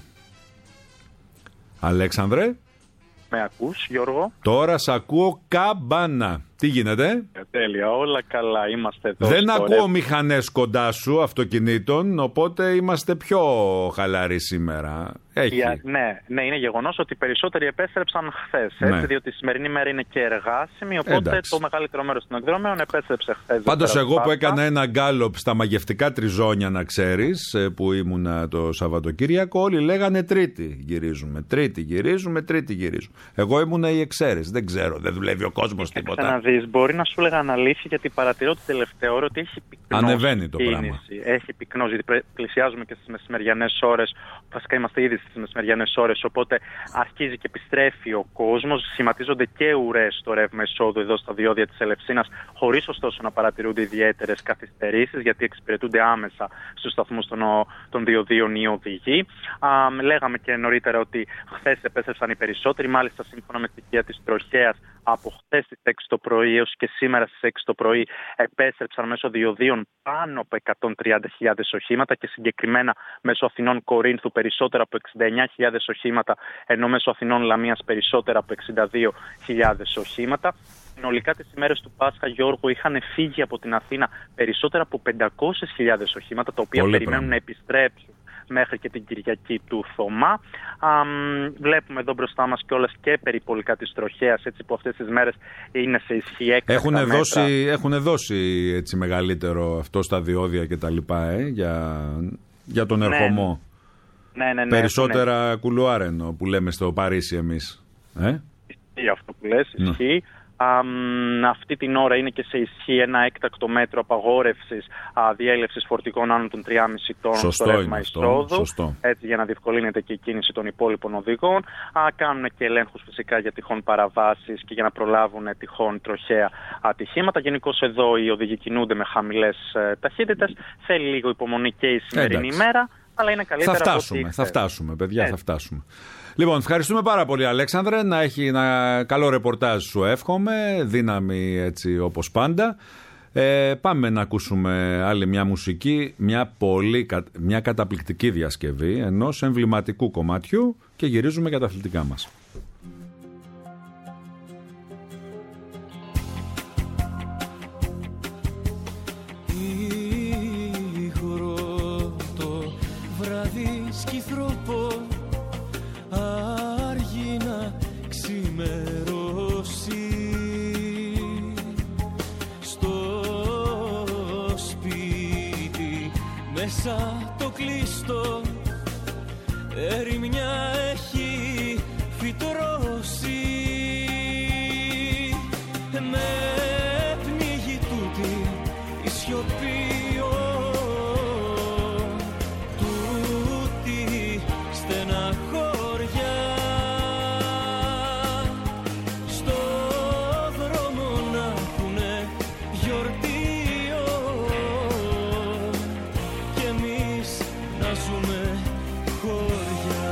Αλέξανδρε. Με ακούς, Γιώργο? Τώρα σ' ακούω καμπάνα. Τι γίνεται? Τέλεια, όλα καλά, είμαστε εδώ. Δεν ακούω μηχανές κοντά σου αυτοκινήτων, οπότε είμαστε πιο χαλαροί σήμερα. Έχει. Για, ναι, ναι, είναι γεγονός ότι οι περισσότεροι επέστρεψαν χθες, έτσι, ναι. Διότι η σημερινή μέρα είναι και εργάσιμη, οπότε εντάξει. Το μεγαλύτερο μέρος των εκδρομέων επέστρεψε χθες. Πάντως εγώ που έκανα ένα γκάλοπ στα μαγευτικά Τριζόνια, να ξέρεις, που ήμουνα το Σαββατοκύριακο, όλοι λέγανε Τρίτη γυρίζουμε, Τρίτη γυρίζουμε, Τρίτη γυρίζουμε. Εγώ ήμουνα η εξαίρεση, δεν ξέρω, δεν δουλεύει ο κόσμος τίποτα. Να δεις, μπορεί να σου έλεγα αναλύσει, γιατί παρατηρώ την τελευταία ώρα ότι έχει πυκνώσει. Ανεβαίνει το κίνηση. πράγμα. Έχει πυκνώσει, γιατί πλησιάζουμε και στις μεσημεριανές ώρες. Βασικά είμαστε ήδη στις μεσημεριανές ώρες, οπότε αρχίζει και επιστρέφει ο κόσμος. Σχηματίζονται και ουρές στο ρεύμα εισόδου εδώ στα διόδια της Ελευσίνας, χωρίς ωστόσο να παρατηρούνται ιδιαίτερες καθυστερήσεις, γιατί εξυπηρετούνται άμεσα στους σταθμούς των, των διοδίων οι οδηγοί. Α, λέγαμε και νωρίτερα ότι χθες επέστρεψαν οι περισσότεροι, μάλιστα σύμφωνα με στοιχεία της τροχέας. Από χθες στις έξι το πρωί έως και σήμερα στις έξι το πρωί επέστρεψαν μέσω διοδίων πάνω από εκατόν τριάντα χιλιάδες οχήματα και συγκεκριμένα μέσω Αθηνών Κορίνθου περισσότερα από εξήντα εννιά χιλιάδες οχήματα, ενώ μέσω Αθηνών Λαμίας περισσότερα από εξήντα δύο χιλιάδες οχήματα. Συνολικά τις ημέρες του Πάσχα, Γιώργο, είχαν φύγει από την Αθήνα περισσότερα από πεντακόσιες χιλιάδες οχήματα, τα οποία Πολύ περιμένουν πράγμα. να επιστρέψουν μέχρι και την Κυριακή του Θωμά. Α, βλέπουμε εδώ μπροστά μας κιόλας και περιπολικά της τροχέας, έτσι που αυτές τις μέρες είναι σε ισχύ έκτακτα έχουν μέτρα. Δώσει, έχουν δώσει έτσι μεγαλύτερο αυτό στα διόδια και τα λοιπά, ε, για, για τον ερχομό. Ναι, ναι, ναι, Περισσότερα ναι. κουλουάρενο που λέμε στο Παρίσι εμείς. Ε? Ισχύει αυτό που λες, ισχύει. Um, αυτή την ώρα είναι και σε ισχύ ένα έκτακτο μέτρο απαγόρευσης uh, διέλευσης φορτηγών άνω των τρία κόμμα πέντε τόνων στο ρεύμα εισόδου, έτσι για να διευκολύνεται και η κίνηση των υπόλοιπων οδηγών. Uh, κάνουν και ελέγχους φυσικά για τυχόν παραβάσεις και για να προλάβουν τυχόν τροχαία ατυχήματα. Γενικώς εδώ οι οδηγοί κινούνται με χαμηλές uh, ταχύτητες. Θέλει λίγο υπομονή και η σημερινή ημέρα, αλλά είναι καλύτερα. Θα φτάσουμε, από θα φτάσουμε παιδιά, έτσι. θα φτάσουμε. Λοιπόν, ευχαριστούμε πάρα πολύ Αλέξανδρε, να έχει ένα καλό ρεπορτάζ σου εύχομαι, δύναμη έτσι όπως πάντα. Ε, πάμε να ακούσουμε άλλη μια μουσική, μια, πολύ, μια καταπληκτική διασκευή ενός εμβληματικού κομματιού και γυρίζουμε για τα αθλητικά μας. Ήγρο το βράδυ σκυθρόπο άργη να ξημερώσει, στο σπίτι μέσα το κλειστό ερημιά έχει φυτρώσει. Με πνίγει τούτη η σιωπή, τούτη στεναχώρια. Στο δρόμο να έχουνε γιορτίο και εμείς να ζούμε χωριά.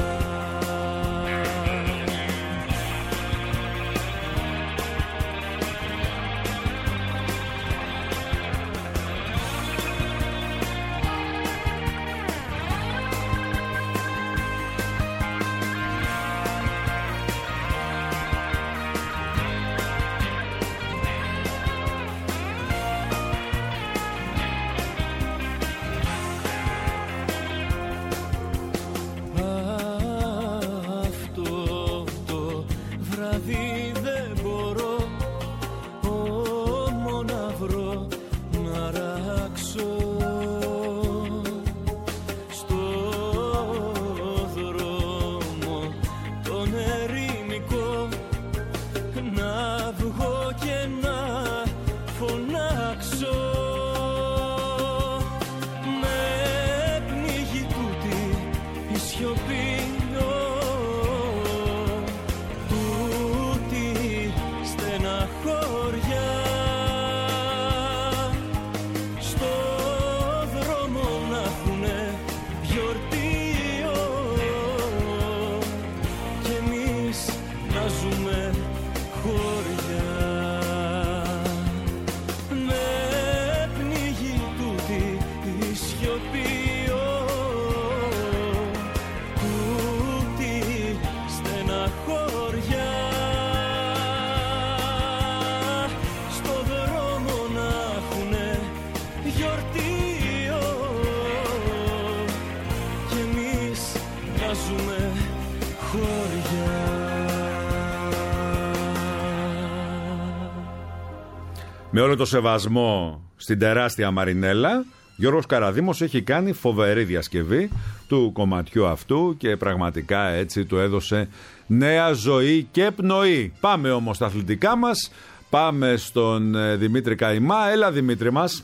με όλο το σεβασμό στην τεράστια Μαρινέλα, Γιώργος Καραδήμος έχει κάνει φοβερή διασκευή του κομματιού αυτού και πραγματικά έτσι του έδωσε νέα ζωή και πνοή. Πάμε όμως στα αθλητικά μας, πάμε στον ε, Δημήτρη Καϊμά. Έλα Δημήτρη μας.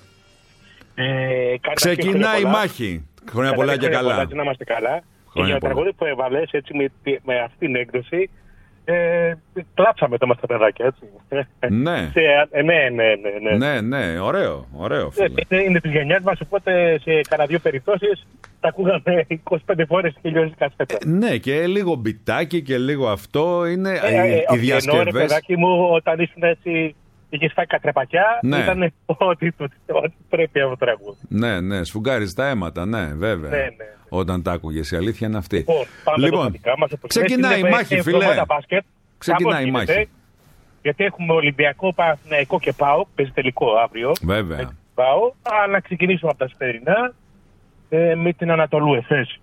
Ε, Ξεκινάει η μάχη. Χρόνια πολλά και καλά. Να είμαστε καλά. Και για το τραγούδι που έβαλες έτσι με, με αυτήν την έκδοση, ε, κλάψαμε το μας τα παιδάκια, έτσι. Ναι. σε, ε, ναι, ναι, ναι, ναι. Ναι, ναι, ωραίο, ωραίο. Ε, είναι της γενιάς μας, οπότε σε κανένα δύο περιπτώσεις τα ακούγαμε είκοσι πέντε φορές και χιλιάδες κασέτα. Ναι, και λίγο μπιτάκι και λίγο αυτό είναι ε, ε, οι διασκευές. Ενώ ρε παιδάκι μου, όταν ήσουν έτσι, είχες φάει κατρεπακιά, ναι. Ήταν ό,τι, ό,τι πρέπει από το τραγούδι. Ναι, ναι, σφουγγάριζε τα αίματα, ναι, βέβαια. Ναι, ναι. Όταν τα άκουγες, η αλήθεια είναι αυτή. Λοιπόν, λοιπόν μας, ξεκινάει η μάχη, φίλε. Μπάσκετ, ξεκινάει η μάχη. Γιατί έχουμε Ολυμπιακό, Παναθηναϊκό και ΠΑΟΚ, παίζει τελικό αύριο. Βέβαια. ΠΑΟΚ, αλλά να ξεκινήσουμε από τα σημερινά ε, με την Ανατολού Εφές.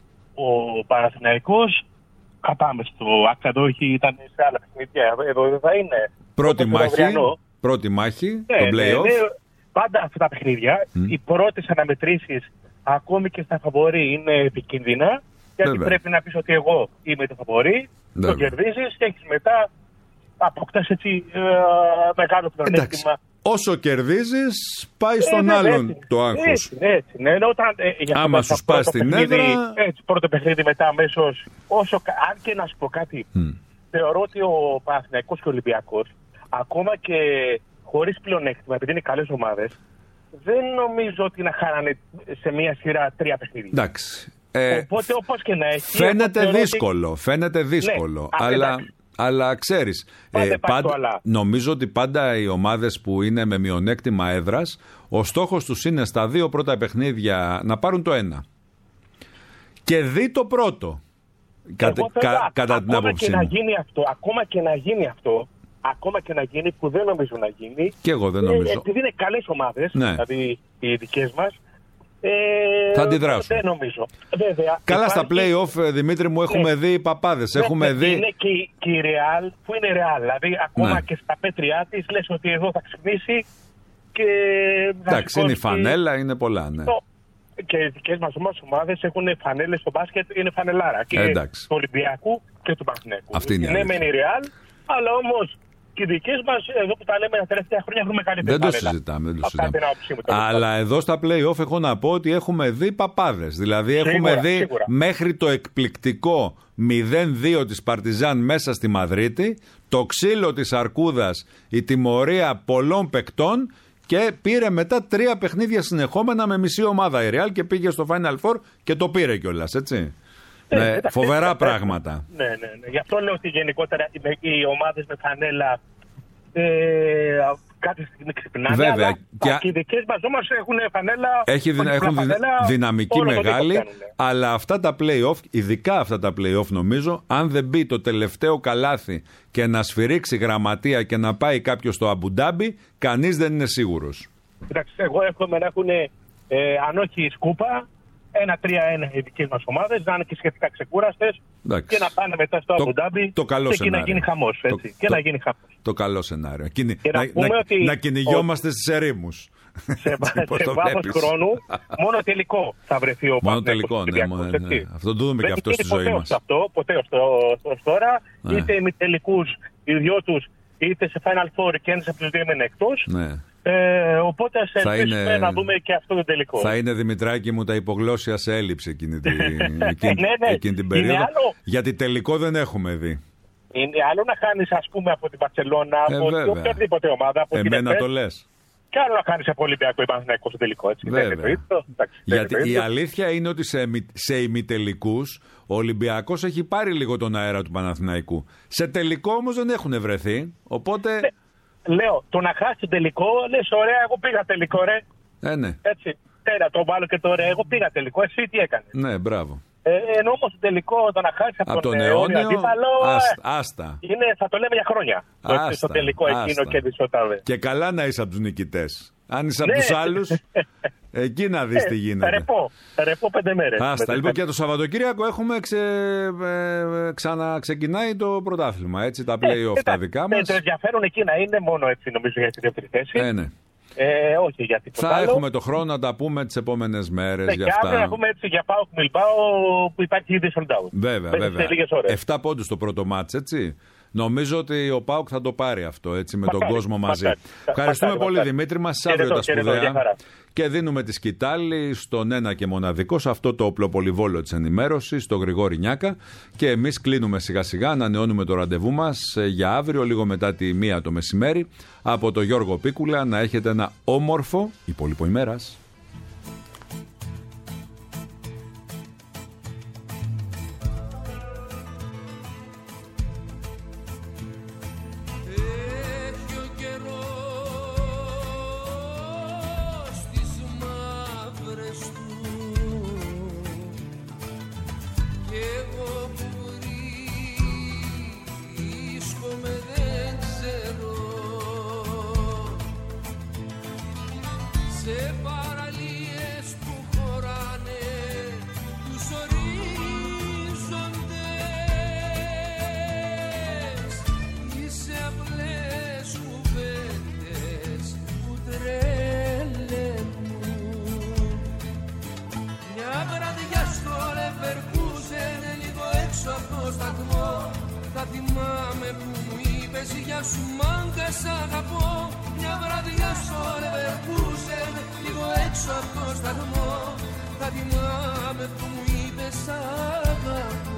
Ο Παναθηναϊκός, πάμε στο Άκαντο, ήταν σε άλλα παιχνίδια. Εδώ δεν θα είναι. Πρώτη μάχη, πρώτη μάχη, ναι, το play-off. Ναι, ναι, πάντα αυτά τα παιχνίδια, mm. οι πρώτες αναμετρήσεις, ακόμη και στα φαβορί, είναι επικίνδυνα. Γιατί Βέβαια. Πρέπει να πεις ότι εγώ είμαι το φαβορί, το κερδίζεις και έχεις μετά αποκτάς έτσι ε, μεγάλο πλεονέκτημα. Όσο κερδίζεις, πάει στον ε, άλλον έτσι, το άγχος. Έτσι, έτσι. Ναι, όταν, ε, άμα σου σπάσει την έδρα. Έτσι, πρώτο παιχνίδι μετά αμέσως. Όσο, αν και να σου πω κάτι, mm. θεωρώ ότι ο Παναθηναϊκός και ο Ολυμπιακός, ακόμα και χωρίς πλεονέκτημα, επειδή είναι καλές ομάδες, δεν νομίζω ότι να χάνανε σε μία σειρά τρία παιχνίδια. Εντάξει. Ε, Οπότε όπως και να έχει. Φαίνεται δύσκολο, ότι... φαίνεται δύσκολο. Ναι, αλλά, αλλά ξέρεις, ε, πάντα, νομίζω ότι πάντα οι ομάδες που είναι με μειονέκτημα έδρας, ο στόχος τους είναι στα δύο πρώτα παιχνίδια να πάρουν το ένα. Και δει το πρώτο. Κατα, κα, κατά την άποψή μου. Ακόμα και να γίνει αυτό, ακόμα και να γίνει που δεν νομίζω να γίνει. Και εγώ δεν νομίζω. Ε, επειδή είναι καλές ομάδες, ναι. Δηλαδή οι δικές μας. Ε, θα αντιδράσουν. Δεν νομίζω. Βέβαια, καλά υπάρχει... στα play-off, Δημήτρη μου, έχουμε ναι. δει παπάδες. Ναι, έχουμε ναι, δει... Είναι και, και η Real, που είναι Real. Δηλαδή, ακόμα ναι. και στα πέτριά της, λες ότι εδώ θα ξυπνήσει και... Εντάξει, είναι η φανέλα, είναι πολλά, ναι. Το... Και οι δικές μας ομάδες έχουν φανέλες στο μπάσκετ, είναι φανελάρα. Και του Ολυμπιακού και του Παναθηναϊκού. Αυτή είναι η ναι, μεν η Real, αλλά όμως... Και οι δικές μας, εδώ που τα λέμε τα τελευταία χρόνια, έχουμε καλύτερα. Δεν το συζητάμε. Δεν το συζητάμε. Αλλά εδώ στα play-off έχω να πω ότι έχουμε δει παπάδες. Δηλαδή σίγουρα, έχουμε δει σίγουρα. Μέχρι το εκπληκτικό μηδέν δύο της Παρτιζάν μέσα στη Μαδρίτη, το ξύλο της Αρκούδας, η τιμωρία πολλών παικτών και πήρε μετά τρία παιχνίδια συνεχόμενα με μισή ομάδα η Real και πήγε στο Final Four και το πήρε κιόλας, έτσι. Ναι, ναι, φοβερά ναι, πράγματα. Ναι, ναι, ναι. Γι' αυτό λέω ότι γενικότερα οι ομάδες με φανέλα ε, κάποια στιγμή ξυπνάνε. Βέβαια. Αλλά και, και οι δικές μας όμως έχουν φανέλα. Έχει δυνα, έχουν φανέλα, δυναμική μεγάλη. Αλλά αυτά τα play-off, ειδικά αυτά τα play-off νομίζω, αν δεν μπει το τελευταίο καλάθι και να σφυρίξει γραμματεία και να πάει κάποιος στο Αμπουντάμπι, κανείς δεν είναι σίγουρος. Κοιτάξτε, εγώ εύχομαι να έχουν, ε, αν όχι σκούπα, ένα τρία ένα οι δικές μας ομάδες, να είναι και σχετικά ξεκούραστες και να πάνε μετά στο Αμπουντάμπι και, και να γίνει χαμός. Έτσι, το, και το, να γίνει χαμός. Το καλό σενάριο. Κινη, και να, να, να, ότι να κυνηγιόμαστε ο... στις ερήμους. Σε, σε βάθος χρόνου, μόνο τελικό θα βρεθεί ο Μόνο τελικό, ναι, μόνο, ναι. Αυτό το δούμε και αυτό στη ζωή μας. Αυτό, ποτέ ως τώρα, ναι. Είτε ημιτελικούς οι δυο τους, είτε σε Final Four και ένας από τους δύο είναι εκτός. Ναι. Ε, οπότε ας ελπίσουμε να δούμε και αυτό το τελικό. Θα είναι, Δημητράκη μου, τα υπογλώσσια σε έλλειψη εκείνη, τη, εκείνη, ναι, ναι. εκείνη την περίοδο. Άλλο... Γιατί τελικό δεν έχουμε δει. Είναι άλλο να χάνεις, ας πούμε, από την Μπαρσελόνα, ε, από οποιαδήποτε ομάδα. Από εμένα την το λες. Και άλλο να χάνεις από Ολυμπιακό ή Παναθηναϊκό στο τελικό. Έτσι. Βέβαια. Γιατί η αλήθεια είναι ότι σε, σε ημιτελικούς ο Ολυμπιακός έχει πάρει λίγο τον αέρα του Παναθηναϊκού. Σε τελικό όμως δεν έχουν βρεθεί. Οπότε. Ναι. Λέω, το να χάσει το τελικό, λες ωραία, εγώ πήγα τελικό, ρε. Ε, ναι. Έτσι, τέρα, το βάλω και το ρε, εγώ πήγα τελικό, εσύ τι έκανες. Ναι, μπράβο. Ε, ενώ όμως το τελικό, το να χάσει από, από τον, τον αιώνιο αντίπαλο, άστα, άστα. Είναι, θα το λέμε για χρόνια. Άστα, στο τελικό άστα. Εκείνο και δισόταβε. Και καλά να είσαι από τους νικητές. Αν είσαι από τους άλλους, Εκεί να δεις ε, τι γίνεται. Ρεπό, ρεπό πέντε μέρες. Άστα, λοιπόν, και το Σαββατοκύριακο έχουμε ξε... ε, ξαναξεκινάει το πρωτάθλημα, έτσι, τα play-off ε, τα δικά μας. Το ενδιαφέρον εκεί να είναι μόνο έτσι, νομίζω, για τη δεύτερη θέση. Ε, ναι. Ε, όχι για τίποτα Θα άλλο. έχουμε το χρόνο να τα πούμε τις επόμενες μέρες. Ναι, για και αυτά. αύριο να πούμε έτσι για ΠΑΟΚ Μιλμπάο που υπάρχει ήδη sold out. Βέβαια, Μέσα βέβαια. σε λίγες ώρες. Εφτά πόντους το πρώτο μάτς, έτσι. Νομίζω ότι ο ΠΑΟΚ θα το πάρει αυτό, έτσι, με Μακάρι, τον κόσμο μαζί. μακάρι. Ευχαριστούμε Μακάρι, πολύ, μακάρι. Δημήτρη μας. Χαιρετώ, Αύριο τα χαιρετώ, σπουδαία. για χαρά. Και δίνουμε τη σκητάλη στον ένα και μοναδικό, σε αυτό το οπλοπολιβόλο της ενημέρωσης, τον Γρηγόρη Νιάκα. Και εμείς κλείνουμε σιγά σιγά, ανανεώνουμε το ραντεβού μας για αύριο, λίγο μετά τη μία το μεσημέρι, από τον Γιώργο Πίκουλα. Να έχετε ένα όμορφο υπόλοιπο ημέρας. Θα θυμάμαι που μου είπες γεια σου μάγκα σ' αγαπώ. Μια βραδιά στο Leverkusen, λίγο έξω από το σταθμό. Θα θυμάμαι που μου είπες σ' αγαπώ.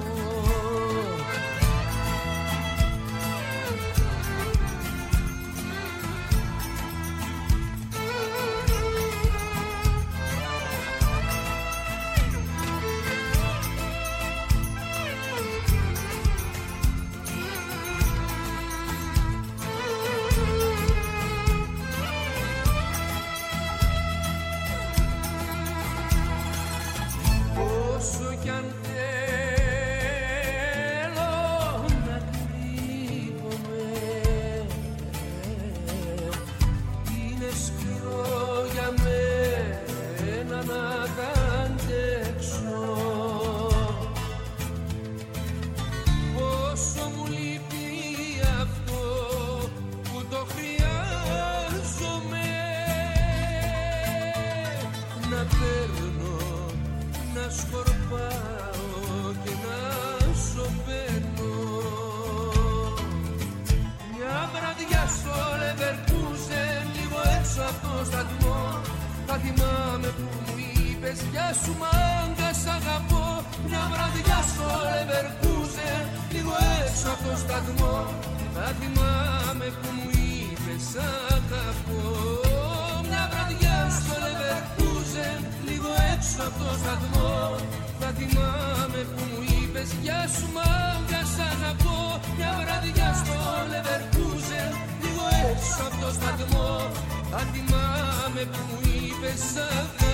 Θα θυμάμαι που μου είπες γεια σου μάγκα σ' αγαπώ. Μια βραδιά στο Leverkusen, λίγο έξω από το σταθμό. Θα θυμάμαι που μου είπες σ' αγαπώ. Μια βραδιά στο Leverkusen, λίγο έξω από το σταθμό. Θα θυμάμαι που μου είπες γεια σου μάγκα σ' αγαπώ. Μια βραδιά στο Leverkusen, λίγο έξω από το σταθμό. Θα θυμάμαι που μου είπες σ' αγαπώ.